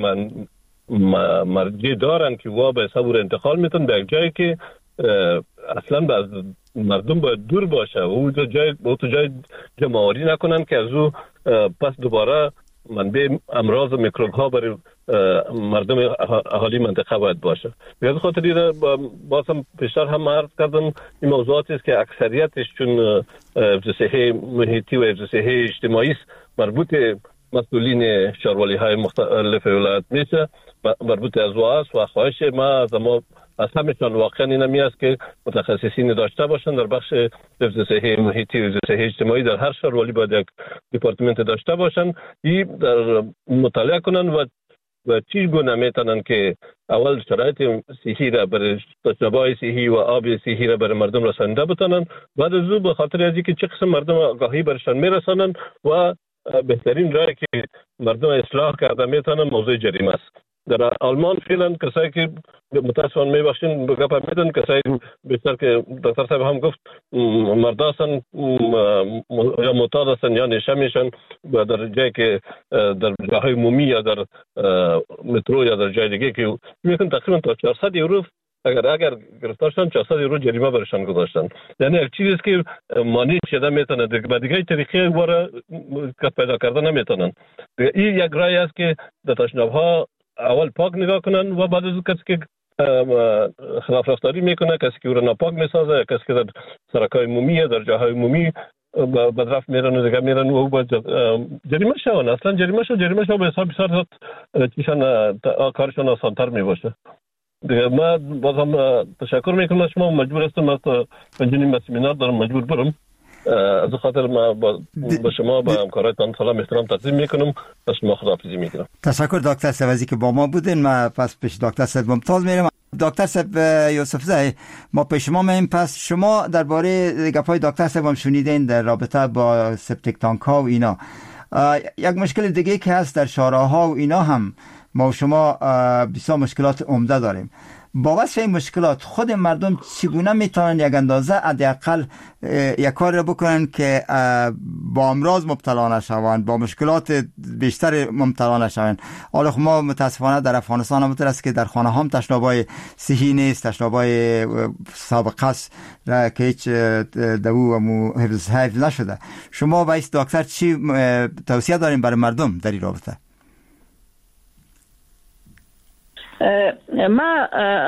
مرجع دارن که وا به صبر انتقال میتون به یک جایی که اصلا از مردم باید دور باشه و او جای جمع‌آوری نکنن که از او پس دوباره منبع امراض و میکروب ها برای مردم اهالی منطقه باید باشه. به خاطر باز هم پیشتر هم عرض کردم این موضوعاتی است که اکثریتش چون حفظ صحه محیطی و حفظ صحه اجتماعی است مربوط مسئولین شهرواری های مختلف ولایت میشه، مربوط از است و خواهش ما از همشان واقعا این همی است که متخصصین داشته باشند در بخش حفظ صحه محیطی و حفظ صحه اجتماعی. در هر شهروری باید یک دپارتمنت داشته باشند، این در مطالعه کنند و چی گونه میتونن که اول شرایط صحی را برای تجربه صحی و آب صحی را برای مردم رسانده بتونن، بعد از او به خاطر از اینکه چه قسم مردم آگاهی برشان میرسانن و بهترین راه که مردم اصلاح کرده میتونن موضوع جریمه است. در آلمان فعلا کسایی که متاسفانه میبخشین به گپ میدن، کسایی بیشتر که دکتر صاحب هم گفت مردا هستن یا معتاد هستن یا نشه میشن در جایی که در جاهای عمومی یا در مترو یا در جای دیگه که میتونن تقریبا تا 400 یورو اگر گرفتار شدن 400 یورو جریمه برشان گذاشتن. یعنی یک چیزی است که مانع شده میتونه به دیگه طریقه واره پیدا کردن نمیتونن. این یک راه است که در تشناب‌ها اول پاک نگاه کنن و بعد از کسی که خلاف رفتاری میکنه، کسی که او را ناپاک میسازه، کسی که در سرکای عمومی در جاهای عمومی بدرفت میرن و دیگه میرن و باید جریمه شون. اصلا جریمه شون به حساب بسیار چیشان کارشان آسانتر میباشه. دیگه ما باز هم تشکر میکنم شما. مجبور هستم از پنجنیم سمینار دارم مجبور برم، از خاطر ما با شما با همکارایتان سلام احترام تقدیم میکنم. از شما خداحافظی میکنم. تشکر دکتر صاحب که با ما بودین. ما پس پیش دکتر صاحب ممتاز میرم. دکتر صاحب یوسف زای ما پیش شما مییم. پس شما درباره گپای دکتر صاحب هم شنیدین در رابطه با سپتیک تانک ها و اینا. یک مشکل دیگه که هست در شارع‌ها و اینا هم ما و شما بسیار مشکلات عمده داریم. با وصف این مشکلات خود مردم چگونه میتونن یک اندازه حداقل یک کار رو بکنن که با امراض مبتلا نشوند، با مشکلات بیشتر مبتلا نشوند؟ حالا ما متاسفانه در افغانستان هم است که در خانه هم تشنابای صحی نیست، تشنابای سابقه است که هیچ دو و حفظ نشده. شما باید دکتر چی توصیه داریم برای مردم در این رابطه؟ ما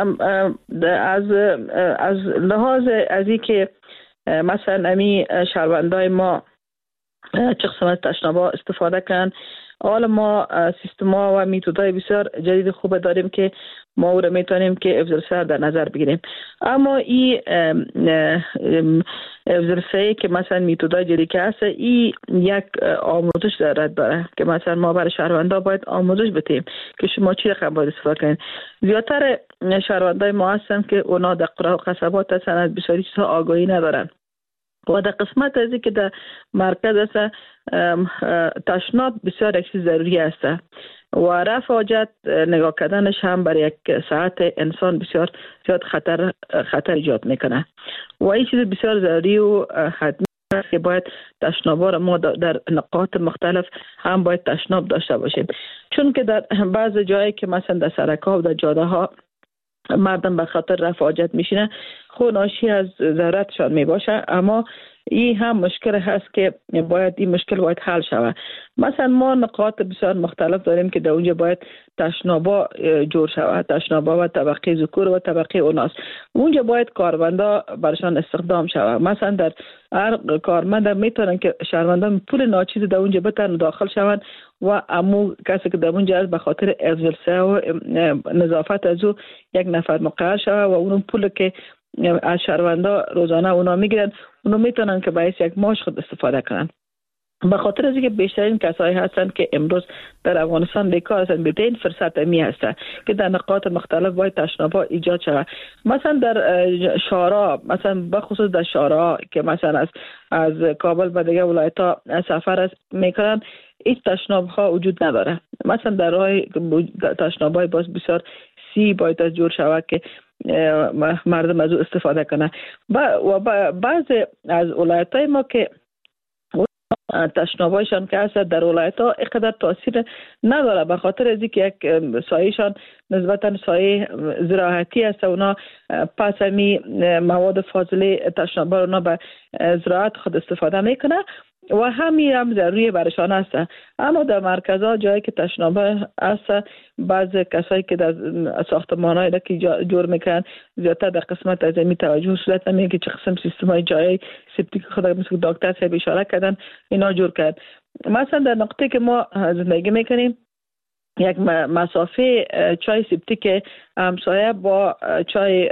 از لحاظ از این که مثلا امی شهروندای ما چه قسم از تشنابا استفاده کن، حالا ما سیستما و میتودای بسیار جدید خوب داریم که ما او را میتونیم که افزرسه در نظر بگیریم. اما این افزرسه که مثلا میتودای جدید که هست، این یک آموزش داره که مثلا ما برای شهروندا باید آموزش بدیم که شما چی رقم باید استفاده کنید. زیادتر شهروندای ما هستن که اونا در قرى و قصبات هستن، از بسیاری چیزها آگاهی ندارن و در قسمت ازی که در مرکز است تشناب بسیار یک چیز ضروری است و رفع حاجت نگاه کردنش هم برای یک ساعت انسان بسیار زیاد خطر ایجاد میکنه و این چیز بسیار ضروری و حتمی است که باید تشنابا را ما در نقاط مختلف هم باید تشناب داشته باشیم، چون که در بعض جایی که مثلا در سرک‌ها و در جاده ها مردم به خاطر رفع حاجت میشینه، خود ناشی از ضرورتشان میباشه، اما این هم مشکل هست که باید این مشکل باید حل شود. مثلا ما نقاط بسیار مختلف داریم که در اونجا باید تشنابا جور شود، تشنابا و طبقه ذکور و طبقه اناث. اونجا باید کارمندا برشان استخدام شود. مثلا در هر کارمند میتونن که شهروندان پول ناچیز در اونجا بتن داخل شوند و امو کسی که در اونجا از به خاطر افضلسه و نظافت از او یک نفر مقرر شود و اون پول که از شهروندا روزانه اونا میگیرن اونا میتونن که باعث یک معاش خود استفاده کنن. به خاطر از اینکه بیشترین کسایی هستند که امروز در افغانستان بیکار هستند، بهترین فرصت می هست که در نقاط مختلف باید تشنابا ایجاد شود. مثلا در شارع، مثلا بخصوص در شارع که مثلا از کابل به دیگه ولایت‌ها سفر میکنن، هیچ تشناب ها وجود نداره. مثلا در راه تشنابای باز بسیار باید از جور شود که مردم از او استفاده کنه و بعض از ولایت‌های ما که تشنابایشان که هست در ولایت ها اینقدر تاثیر نداره، به خاطر از اینکه یک سایهشان نسبتا سایه زراعتی است. اونا پس می مواد فاضله تشنابا اونا به زراعت خود استفاده میکنه و هم ضروری برشان است. اما در مرکزها جایی که تشنابه است، بعض کسایی که در ساختمان‌های را که جور میکنن زیادتر در قسمت از این توجه صورت نمیگه که چه قسم سیستم‌های جایی سپتیک خود مثل دکتر صاحب اشاره کردن اینا جور کرد. مثلا در نقطه که ما زندگی میکنیم یک مسافه چای سپتیک همسایه با چای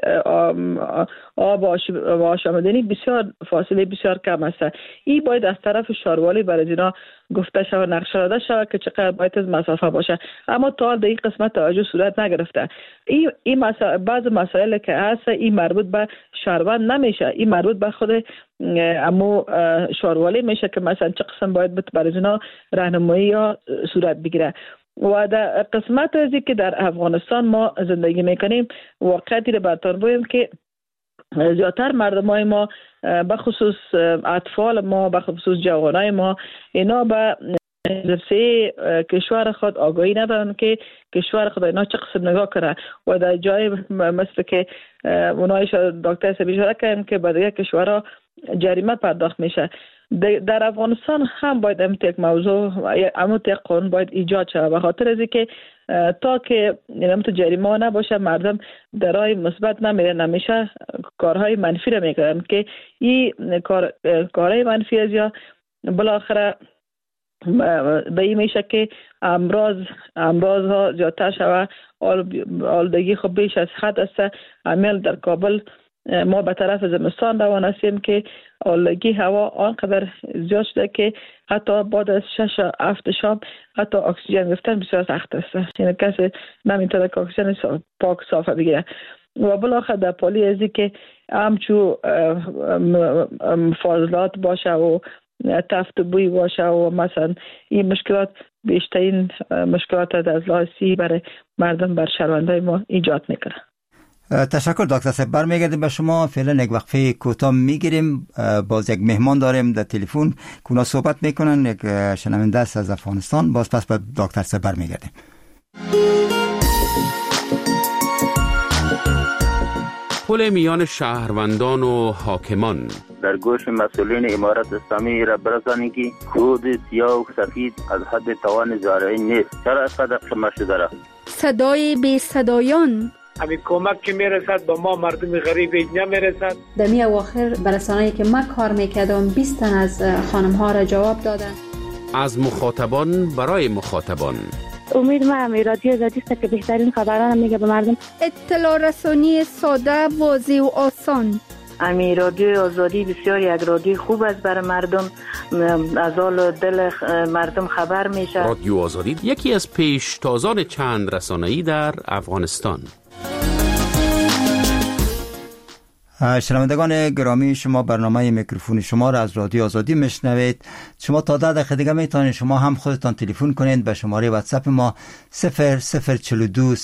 آب آشامیدنی بسیار فاصله بسیار کم است. این باید از طرف شاروالی برای اینا گفته شود، نقشه داده شود که چقدر باید از مسافه باشه، اما تا در این قسمت توجه صورت نگرفته. این بعض مسائل که هست این مربوط به شاروان نمیشه، این مربوط به خود امو شاروالی میشه که مثلا چه قسم باید برای اینا راهنمایی یا صورت بگیره. و در قسمت ازی که در افغانستان ما زندگی میکنیم واقعیتی رو براتون بگم که زیادتر مردمای ما به خصوص اطفال ما به خصوص جوانای ما اینا به حفظه کشور خود آگاهی ندارن که کشور خود اینا چه قسم نگاه کنه و در جای مثل که اونایش دکتر صاحب اشاره کردن که به دیگه کشورها جریمه پرداخت میشه. در افغانستان هم باید یک موضوع یک قانون باید ایجاد شود به خاطر از اینکه تا که جریمه نباشه مردم در راه مثبت نمیره، نمیشه کارهای منفی رو میکنن که این کارهای منفی از یا بالاخره به این میشه که امراض ها زیادتر شود، آلودگی خب بیش از حد است. عمل در کابل ما به طرف زمستان روان هستیم که آلودگی هوا آنقدر زیاد شده که حتی بعد از 6-7 شب حتی اکسیژن گرفتن بسیار سخت است، یعنی کسی نمیتونه که اکسیژن پاک صافه بگیره. و بالاخره در پالی ازی که همچو فاضلات باشه و تفت بوی باشه و مثلا این مشکلات بیشترین مشکلات از لحاظی برای مردم بر شهروندای ما ایجاد میکنه. تشکر دکتر صاحب. برمیگردیم به شما، فعلا یک وقفه کوتاه میگیریم. باز یک مهمان داریم در تلفن که اونا صحبت میکنن، یک شنونده است از افغانستان. باز پس به دکتر صاحب برمیگردیم. پل میان شهروندان و حاکمان. در گوش مسئولین امارت اسلامی را برسانید که خود سیاه و سفید از حد توان زارعی نیست. چرا اینقدر خمه شده را؟ صدای بی صدایان. همین کمک که میرسد با ما مردم غریب نمیرسد. در می اواخر برسانه‌ای که من کار میکردم 20 تن از خانم ها را جواب دادن. از مخاطبان برای مخاطبان. امید ما رادیو آزادی است که بهترین خبران میگه به مردم. اطلاع رسانی ساده، واضح و آسان. امی رادیو آزادی بسیار یک رادیو خوب است برای مردم، از حال دل مردم خبر میشه. رادیو آزادی یکی از پیشتازان چند رسانه‌ای در افغانستان. شنوندگان گرامی، شما برنامه میکروفون شما را از رادیو آزادی میشنوید. شما تا 10 دقیقه دیگه میتونید شما هم خودتان تلفن کنید به شماره واتساپ ما 0042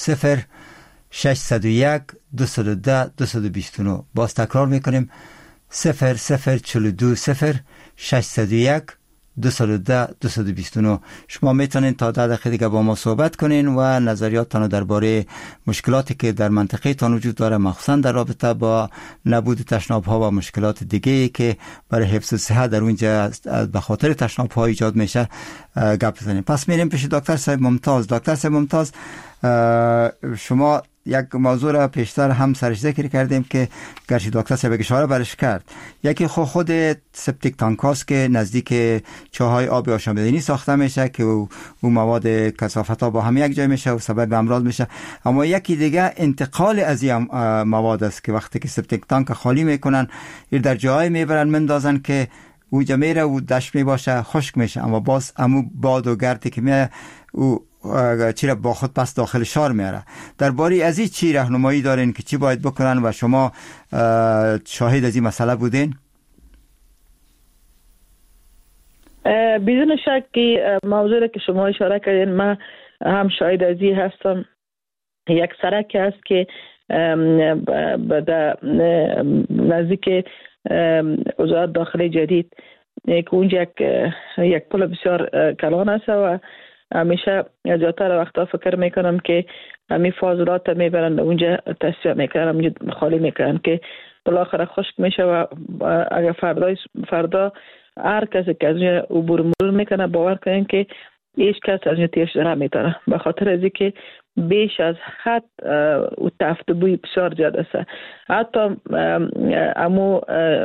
601 210 229. باز تکرار میکنیم 0042 601 210 229. شما میتونید تا 10 دقیقه دیگه با ما صحبت کنین و نظریاتتان درباره مشکلاتی که در منطقه تان وجود داره، مخصوصا در رابطه با نبود تشناب ها و مشکلات دیگه که برای حفظ صحت در اونجا به خاطر تشناب ها ایجاد میشه گپ بزنیم. پس میریم پیش دکتر صاحب ممتاز. دکتر صاحب ممتاز، شما یک موضوع را پیشتر هم سرش ذکر کردیم که گرچه دکتر صاحب اشاره برش کرد، یکی خود سپتیک تانکاست که نزدیک چاهای آب آشامیدنی ساخته میشه که او مواد کثافت ها با هم یک جای میشه و سبب امراض میشه. اما یکی دیگه انتقال از این مواد است که وقتی که سپتیک تانک خالی میکنن در جای میبرن مندازن که اونجا میره و دشت میباشه، خشک میشه، اما باز امو باد و گردی که میره او چی با خود پس داخل شار میاره. درباره از این چی راهنمایی دارین که چی باید بکنن و شما شاهد از این مسئله بودین؟ بدون شک که موضوعی که شما اشاره کردین من هم شاهد از این هستم. یک سرک هست که نزدیک وزارت داخلی جدید که اونجا یک پل بسیار کلان است و همیشه زیادتر وقتا فکر میکنم که همین فاضلات میبرن اونجا تصفیه میکنن، اونجا خالی میکنن که بالاخره خشک میشه و اگر فردا هر کسی که از اونجا عبور مرور میکنه باور کنین که هیچ کس از اونجا تیرش نمیتونه، به خاطر از اینکه بیش از حد او تفتبوی بسیار زیاد است. حتی امو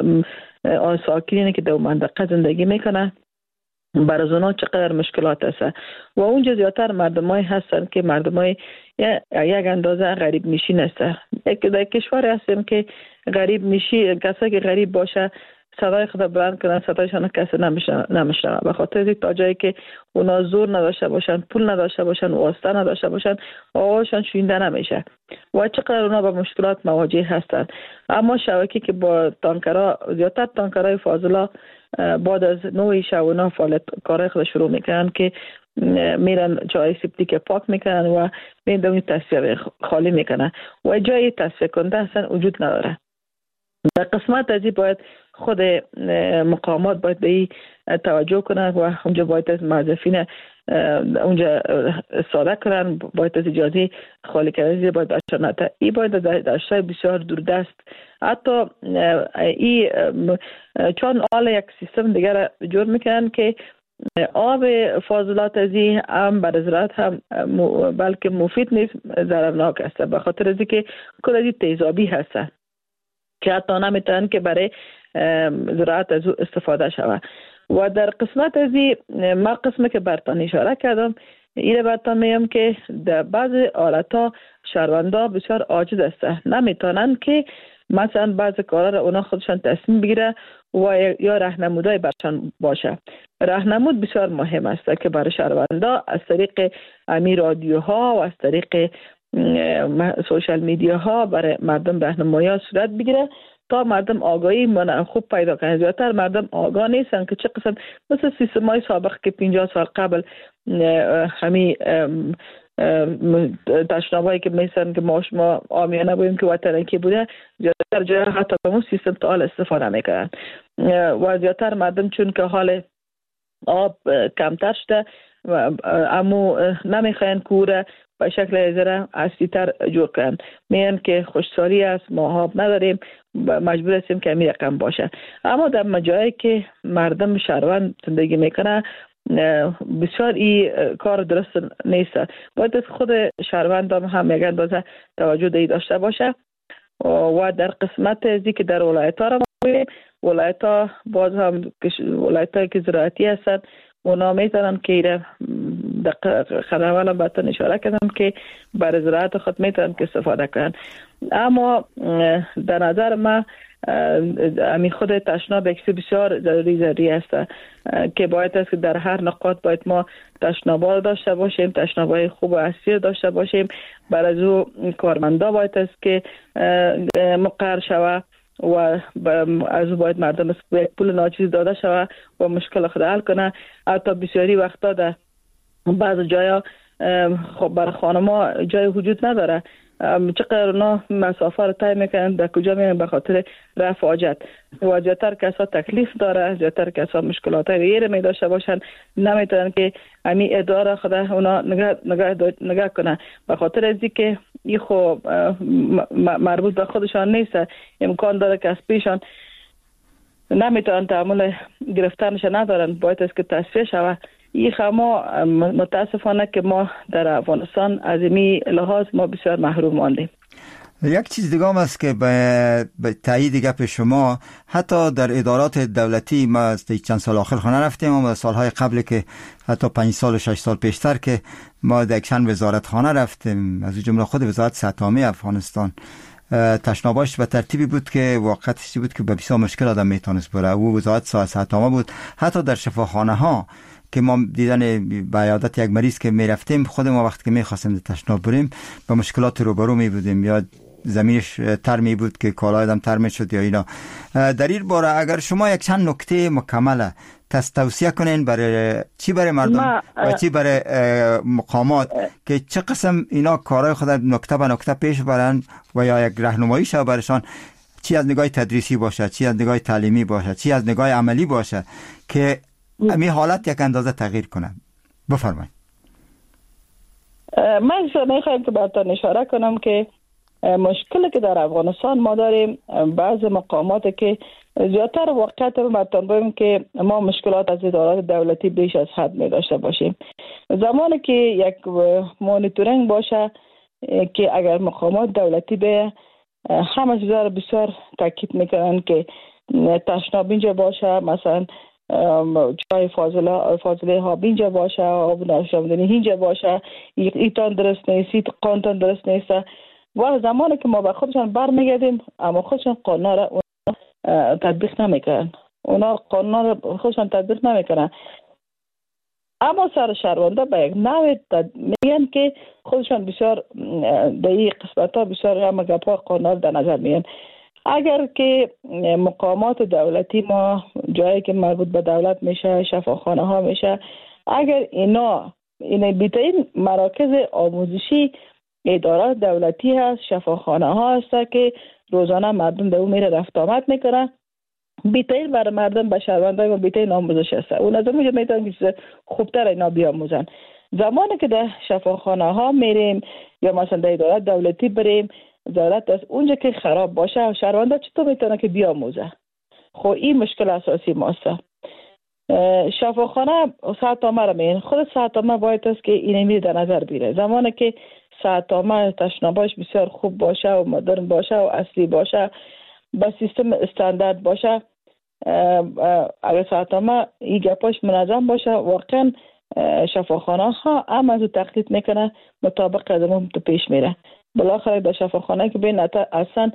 ساکنینی که در منطقه زندگی میکنه برای اونا چقدر مشکلات است و اونجا زیادتر مردمای هستن که مردمای یک اندازه غریب نشین است. در کشور هستیم که غریب نشین، کسی که غریب باشه صدای خود بلند کنن صدایشان کسی نمیشنوه، به خاطر تا جایی که اونا زور نداشته باشن، پول نداشته باشن، واسطه نداشته باشن، آوازشان شنیده نمیشه و چقدر اونا با مشکلات مواجه هستند. اما شبکه که با تانکرها، زیادتر تانکرهای فاضلا بعد از 9 شب اونا فعالیت کارهای خود شروع میکنن که میرن جای سپتیک پاک میکنن و میرن اون تصفیه خالی میکنن و جای تصفیه کننده اصلا وجود نداره. در قسمت ازی باید خود مقامات باید به این توجه کنن و اونجا باید از موظفین اونجا استفاده کنن، باید از اجازه خالی کردن باید باشن. این باید در شای بسیار دوردست حتی این چون آل یک سیستم دیگر جور میکنن که آب فاضلات ازی هم برای زراعت هم بلکه مفید نیست، ضررناک است، به خاطر از اینکه کل ازی تیزابی هست که حتی نمیتونن که برای زراعت از استفاده شود. و در قسمت ازی ما قسمه که برتان اشاره کردم اینه برتان میم که در بعض حالتا شهروندا بسیار عاجز است، نمیتونن که مثلا بعض کارا را اونا خودشان تصمیم بگیره و یا راهنمودای برشان باشه. راهنمود بسیار مهم است که برای شهروندا از طریق امی رادیوها و از طریق سوشال میدیا ها برای مردم راهنمایی صورت بگیره تا مردم آگاهی خوب پیدا کنند. زیادتر مردم آگاه نیستن که چه قسم مثل سیستم‌های سابق که 50 سال قبل همین تشنابایی که میسن که ما شما آمیانه بودیم که وطنکی بوده، زیادتر جای حتی به اون سیستم تا استفاده میکنن و زیادتر مردم چون که حال آب کمتر شده امو نمیخواین کوره به شکل زره اصلی تر جور کنن، میگن که خوشسالی است، ما آب نداریم، مجبور هستیم که همین رقم باشه. اما در مجایی که مردم شهروند زندگی میکنه بسیار این کار درست نیست، باید از خود شهروند هم یک اندازه توجه دی داشته باشه. و در قسمت ازی که در ولایت ها را ببینیم، ولایت ها باز هم ولایت های که زراعتی هستند اونا میتونن که ایره خداولا بطن اشاره کردم که برای زراعت خود میتونن که استفاده کنن. اما در نظر ما امی خود تشناب یک بسیار ضروری است که باید است که در هر نقاط باید ما تشنابا داشته باشیم، تشنابای خوب و اصلی داشته باشیم. برای او کارمندا باید است که مقرر شود و از باید مردم پول ناچیز داده شود و مشکل خود حل کنه. حتی بسیاری وقتا در بعض جایا خب برای خانما جای وجود نداره، چقدر اونا مسافه رو طی میکنن، در کجا میرن به خاطر رفع حاجت و زیادتر کسا تکلیف داره، زیادتر کسا مشکلات غیر می داشته باشن، نمیتونن که همین اداره خود اونا نگاه کنه به خاطر از اینکه این خب مربوط به خودشان نیست، امکان داره که از پیشان نمیتونن تعامل گرفتنش ندارن، باید است که تصفیه شود. این ما متاسفانه که ما در افغانستان از این لحاظ ما بسیار محروم ماندیم. یک چیز دیگه هم است که به تایید گپ شما، حتی در ادارات دولتی ما از چند سال آخر خانه رفتیم و سالهای قبل که حتی 5 سال و 6 سال پیشتر که ما در چند وزارت خانه رفتیم، از جمله خود وزارت صحت عامه افغانستان، تشناباش به ترتیبی بود که واقعیتش بود که به بسیار مشکل آدم میتونست بره. او وزارت صحت عامه بود. حتی در شفاخانه ها که ما دیدن به عیادت یک مریض که میرفتیم، خود ما وقتی که میخواستیم تشناب بریم با مشکلات روبرو می بودیم، یا زمینش تر می بود که کالای آدم تر می شد یا اینا. در این باره اگر شما یک چند نکته مکمله توصیه کنین برای چی برای مردم و چی برای مقامات که چه قسم اینا کارهای خود نکته به نکته پیش برن و یا یک راهنمایی شو برشان چی از نگاه تدریسی باشه، چی از نگاه تعلیمی باشه، چی از نگاه عملی باشه که این حالت یک اندازه تغییر کنه. بفرمایید. من میخوایم که براتون اشاره کنم که مشکلی که در افغانستان ما داریم، بعض مقاماتی که زیادتر واقعیت براتون بگم که ما مشکلات از ادارات دولتی بیش از حد می داشته باشیم. زمانی که یک مانیتورینگ باشه که اگر مقامات دولتی به همه چیزا بسیار تاکید میکنن که تشناب اینجا باشه، مثلا چای فاضله ها اینجا باشه، آب نوشابه اینجا باشه، ایتان درست نیست، قانون درست نیست. و زمانی که ما به خودشان برمیگردیم اما خودشان قانون را تطبیق نمیکنن، اونا قانون را خودشان تطبیق نمیکنن. اما سر شهرونده به یک نوع میگن که خودشان بسیار در این قسمت ها بسیار همه گپا قانون در نظر میگن. اگر که مقامات دولتی ما جایی که مربوط به دولت میشه، شفاخانه ها میشه، اگر اینا بیترین مراکز آموزشی ادارات دولتی هست، شفاخانه ها هست که روزانه مردم در اون میره رفت آمد میکنن، بیترین برای مردم به شهرونده و بیترین آموزش هست. اون از اونجا میتونن که خوبتر اینا بیاموزن. زمانی که در شفاخانه ها میریم یا مثلا در ادارات دولتی بریم، دولت از اونجا که خراب باشه شهرونده چطور میتونه که بیاموزه؟ خب این مشکل اساسی ماست. شفاخانه ساعتنامه را میگن، خود ساعتنامه باید است که اینمی در نظر بیره. زمانی که ساعتنامه تشناباش بسیار خوب باشه و مدرن باشه و اصلی باشه، با سیستم استاندارد باشه، اگر ساعتنامه این گپاش منظم باشه، واقعا شفاخانه ها هم از تقلید میکنه، مطابق قدمون تو پیش میره. بالاخره در شفاخانه که بین اصلا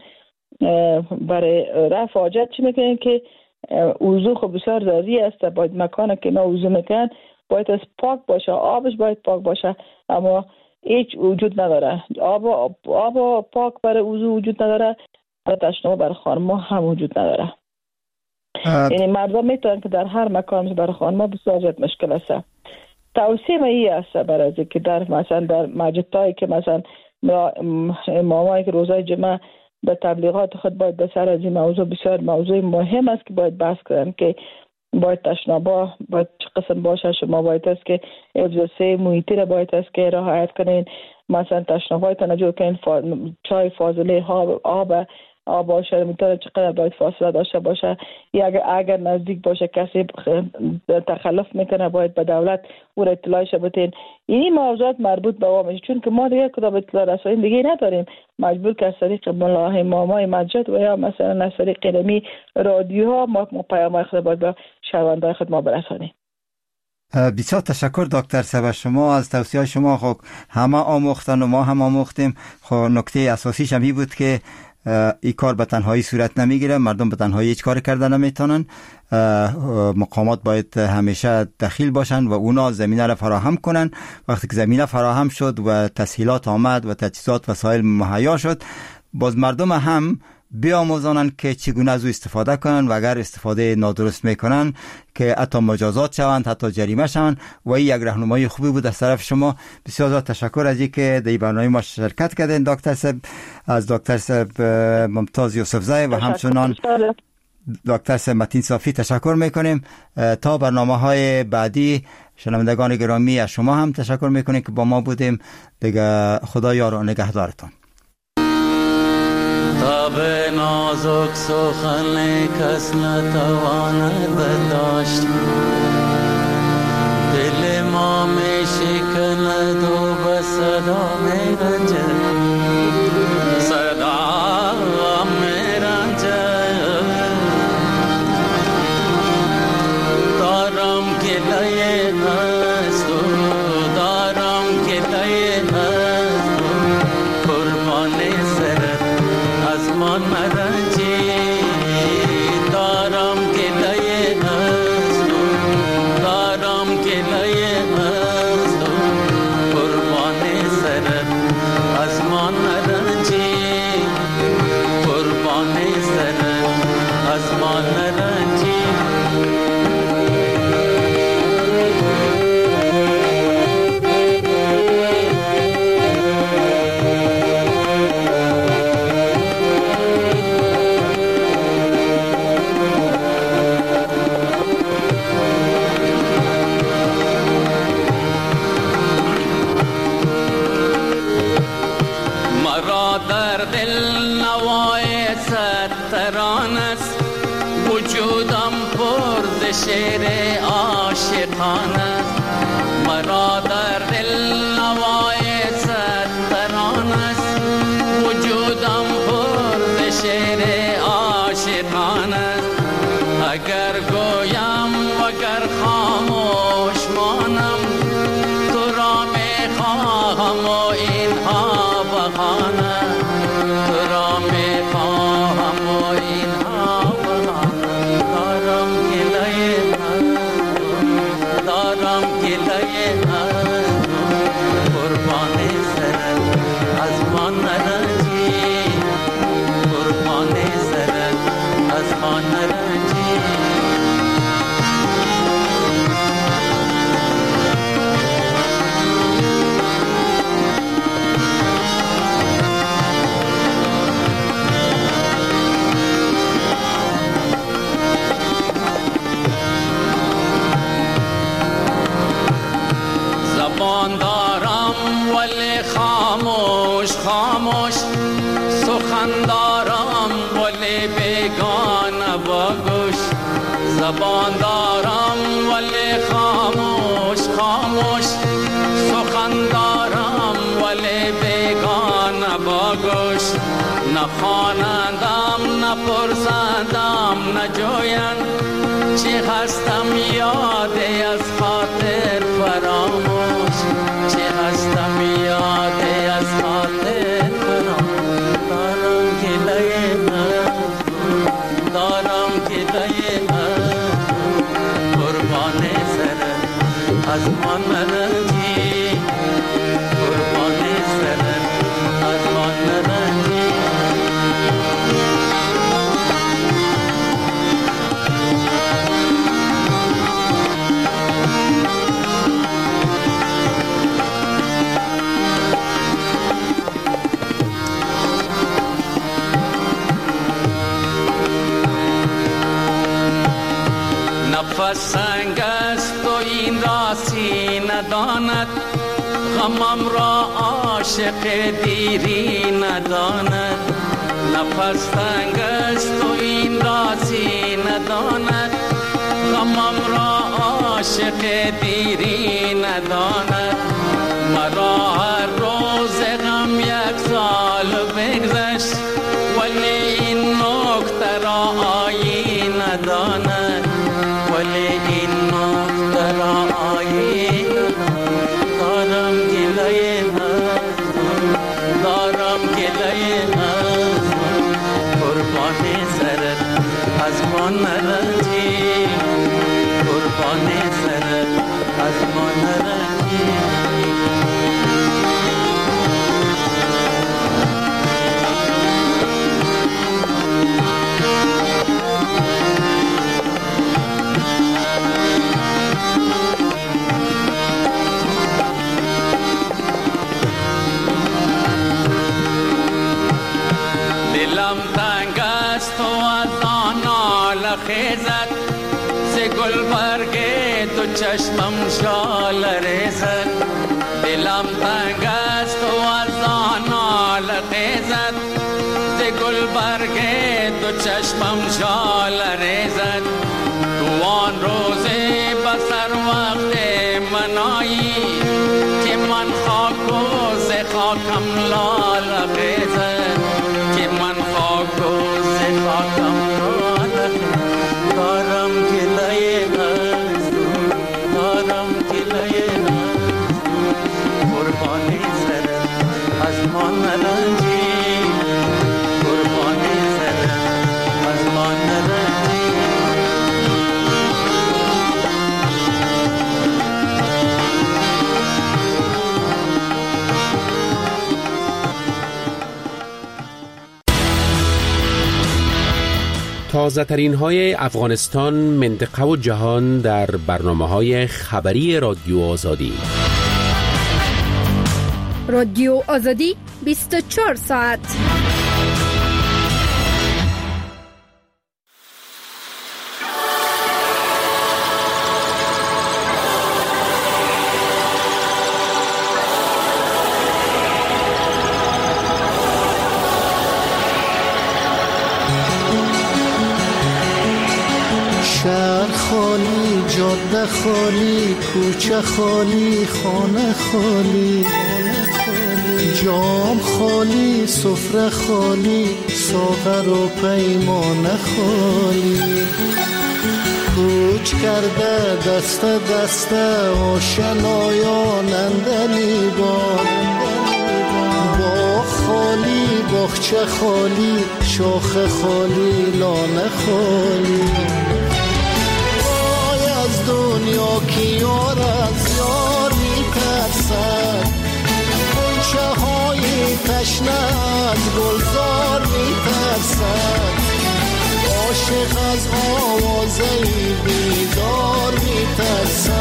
برای رفع حاجت چی میکنن که وضو خب بسیار ضروری است. باید مکانی که ما وضو میکنن باید از پاک باشه، آبش باید پاک باشه، اما هیچ وجود نداره. آب پاک برای وضو وجود نداره، برای تشناب برای خانم هم وجود نداره. یعنی مردم میتونن که در هر مکان برای خانم بسیار زیاد مشکل است. توصیه ما این است برای که در مثلا در مسجدایی که مثلا امامایی که روزای جمعه به تبلیغات خود باید به سر از این موضوع، بسیار موضوع مهم است که باید بحث کنن که باید تشنابا باید چه قسم باشه. شما باید است که حفظ سه محیطی را باید است که رعایت کنین، مثلا تشنابای تنجور کنین، چای فاضله آب باشه میتونه چقدر باید فاصله داشته باشه، یا اگر نزدیک باشه کسی تخلف میکنه باید به دولت او را اطلاعش بدین. این موضوعات مربوط به ما میشه، چون که ما دیگه کدام اطلاع رسانی دیگه نداریم، مجبور که از طریق ملاه امامای مسجد و یا مثلا از طریق قلمی رادیوها ما پیام‌های خود باید به شهروندان خود ما برسانیم. بسیار تشکر دکتر صاحب، شما از توصیه شما خب همه آموختن و ما هم آموختیم. خب نکته اساسیش هم این بود که این کار به تنهایی صورت نمیگیره، مردم به تنهایی هیچ کار کرده نمیتونن، مقامات باید همیشه دخیل باشن و اونا زمینه را فراهم کنن. وقتی که زمینه فراهم شد و تسهیلات آمد و تجهیزات وسایل مهیا شد، باز مردم هم بیاموزانن که چگونه از او استفاده کنن و اگر استفاده نادرست میکنن که حتی مجازات شوند، حتی جریمه شوند. و این یک راهنمایی خوبی بود از طرف شما. بسیار زیاد تشکر از اینکه در برنامه ما شرکت کردین دکتر صاحب. از دکتر صاحب ممتاز یوسفزی و همچنان دکتر صاحب متین صافی تشکر میکنیم. تا برنامه‌های بعدی شنوندگان گرامی از شما هم تشکر میکنیم که با ما بودیم. دیگه خدا یار و نگهدارتون. تاب نازک سخن کس نتواند برداشت، دل ما می شکند و به صدا می رنجد، صدا می رنجد. دارم گله از تو، دارم گله از تو، قربان سرت از من مرنجی. دارم گله از تو، دارم گله از تو، قربان سرت از من مرنجی، قربان سرت از من مرنجی. صد تران است وجودم پر ز شعر عاشقان است مرا در دل نوای صد تران است وجودم پر ز شعر عاشقان است اگر گویم وگر خاموش مانم تو را میخواهم و اینها بهانه تو را میخواهم و اینها بهانه دارم گله قربان سرت از ما نرنجی قربان سرت از ما نرنجی زبان دارم ولی خاموش خاموش سخن دارم ولی بیگانه با گوش زبان دارم ولی خاموش خاموش سخن دارم ولی بیگانه با گوش نخوانندم نپرسندم نجویند چی هستم یادی از خاطر فراموش چی هستم یادی از خاطر فراموش دارم گله قربان سرت از ما نرنجی قربان سرت از ما نرنجی نفس سنگ است و این راسی نداند غمم را عاشق دیری نداند نفس سنگ است و این راسی نداند غمم را عاشق دیری نداند مرا هر روز غم یک سال بگذشت ولی این نکته را آیین نداند ولی این نکته را آیین دارم گله قربان سرت از ما نرنجی قربان سرت از ما نرنجی دلم تنگ است و از آن ناله خیزد ز گل برگ تو چشمم شال ریزد دلم تنگ است و از آن ناله خیزد ز گل برگ تو چشمم شال ریزد تو آن روز بسر وقت منایی که من خاک و ز خاکم لال خیزد که من خاک و ز خاکم لال دارم گله قربان سرت از ما نرنجی قربان سرت از ما نرنجی تازه ترین های افغانستان، منطقه و جهان در برنامه‌های خبری رادیو آزادی. رادیو آزادی 24 ساعت. جاده خالی، کوچه خالی، خانه خالی، جام خالی، سفره خالی، ساغر و پیمانه خالی. کوچ کرده دست دست آشنایان اندلی با خالی، باغچه خالی، شاخ خالی، لانه خالی. وای از دنیا که یار از یار میترسد، غنچه های تشنه از گلزار میترسد. عاشق از آوازه بیدار میترسد،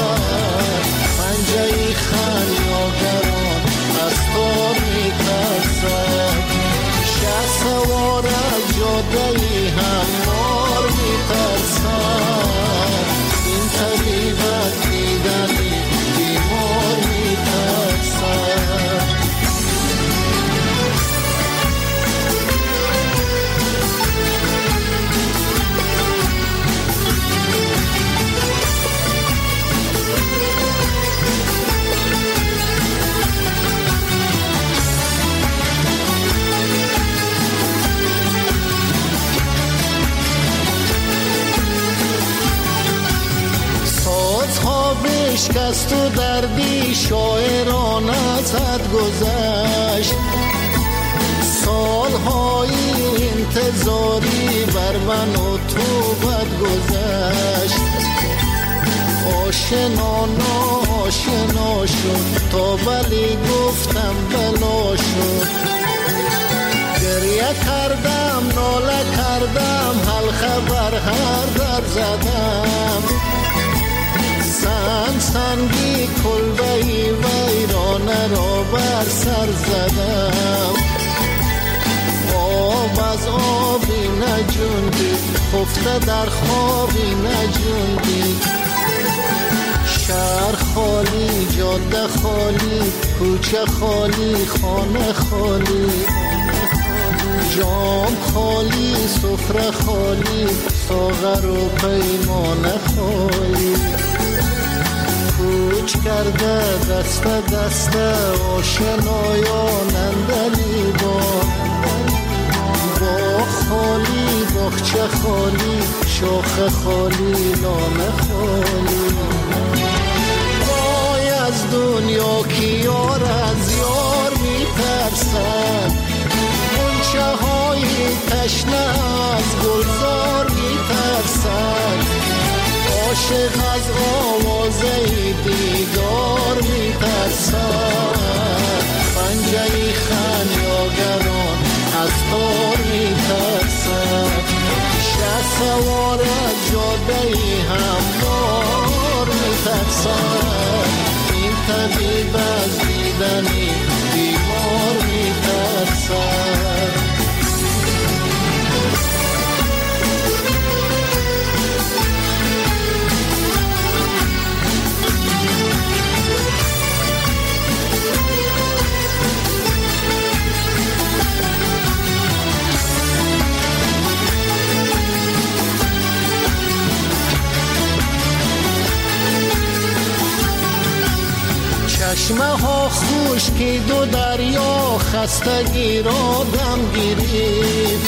پنجه خمیازگران از تار میترسد. شه سوار از جاده هموار میترسد، این طبیب از دیدن بیمار میترسد. بشکست و دردی شاعران ازت گذشت، سالهای انتظاری بر من و تو بد گذشت. آشنا ناشنا شد تا ولی گفتم بلا شد. گریه کردم ناله کردم حلقه بر هر در زدم. سنگی کلبهی ویرانه را بر سر زدم. آب از آبی نجوندی، خفته در خوابی نجوندی. شهر خالی، جاده خالی، کوچه خالی، خانه خالی، جام خالی، سفره خالی، ساغر و پیمانه خالی. کوچ کرده دست دست آشنایان اندلی با خالی، باغچه خالی، شاخ خالی، لانه خالی. وای از دنیا که یار از یار میترسد، غنچه های تشنه از گلزار میترسد. عاشق از آوازه دیدار میترسد، پنجه خمیازگران از تار میترسد. شه سوار از جاده هموار میترسد، این طبیب از دیدن بیمار میترسد. چشمه ها خشکی دو دریا خستگی را دم گرفت.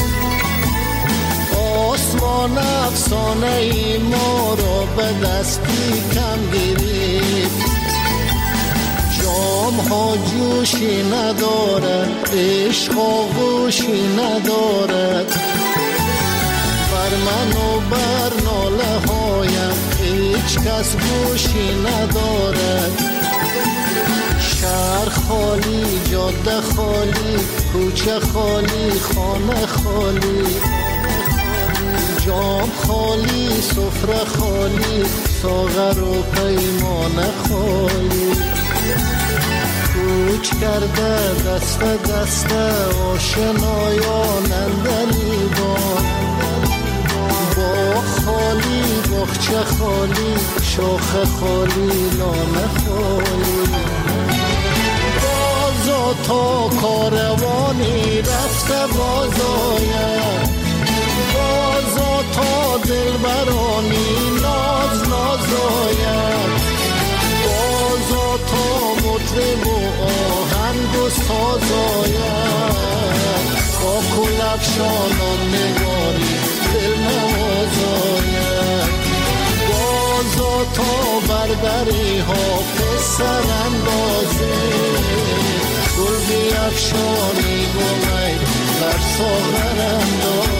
آسمان افسانه ای ما را به دستی کم گرفت. جام ها جوشی ندارد، عشق آغوشی ندارد. بر من و بر ناله هایم هیچ کس گوشی ندارد. شهر خالی، جاده خالی، کوچه خالی، خانه خالی، جام خالی، سفره خالی، ساغر و پیمانه خالی. کوچ کرده دست دست آشنایان اندلی با خالی، باغچه خالی، شاخ خالی، لانه خالی. بازا تا کاروانی رفته بازاید، بازا تا دلبرانی ناز ناز سراندازه گل بیفشانی گلی بر ساغر اندازه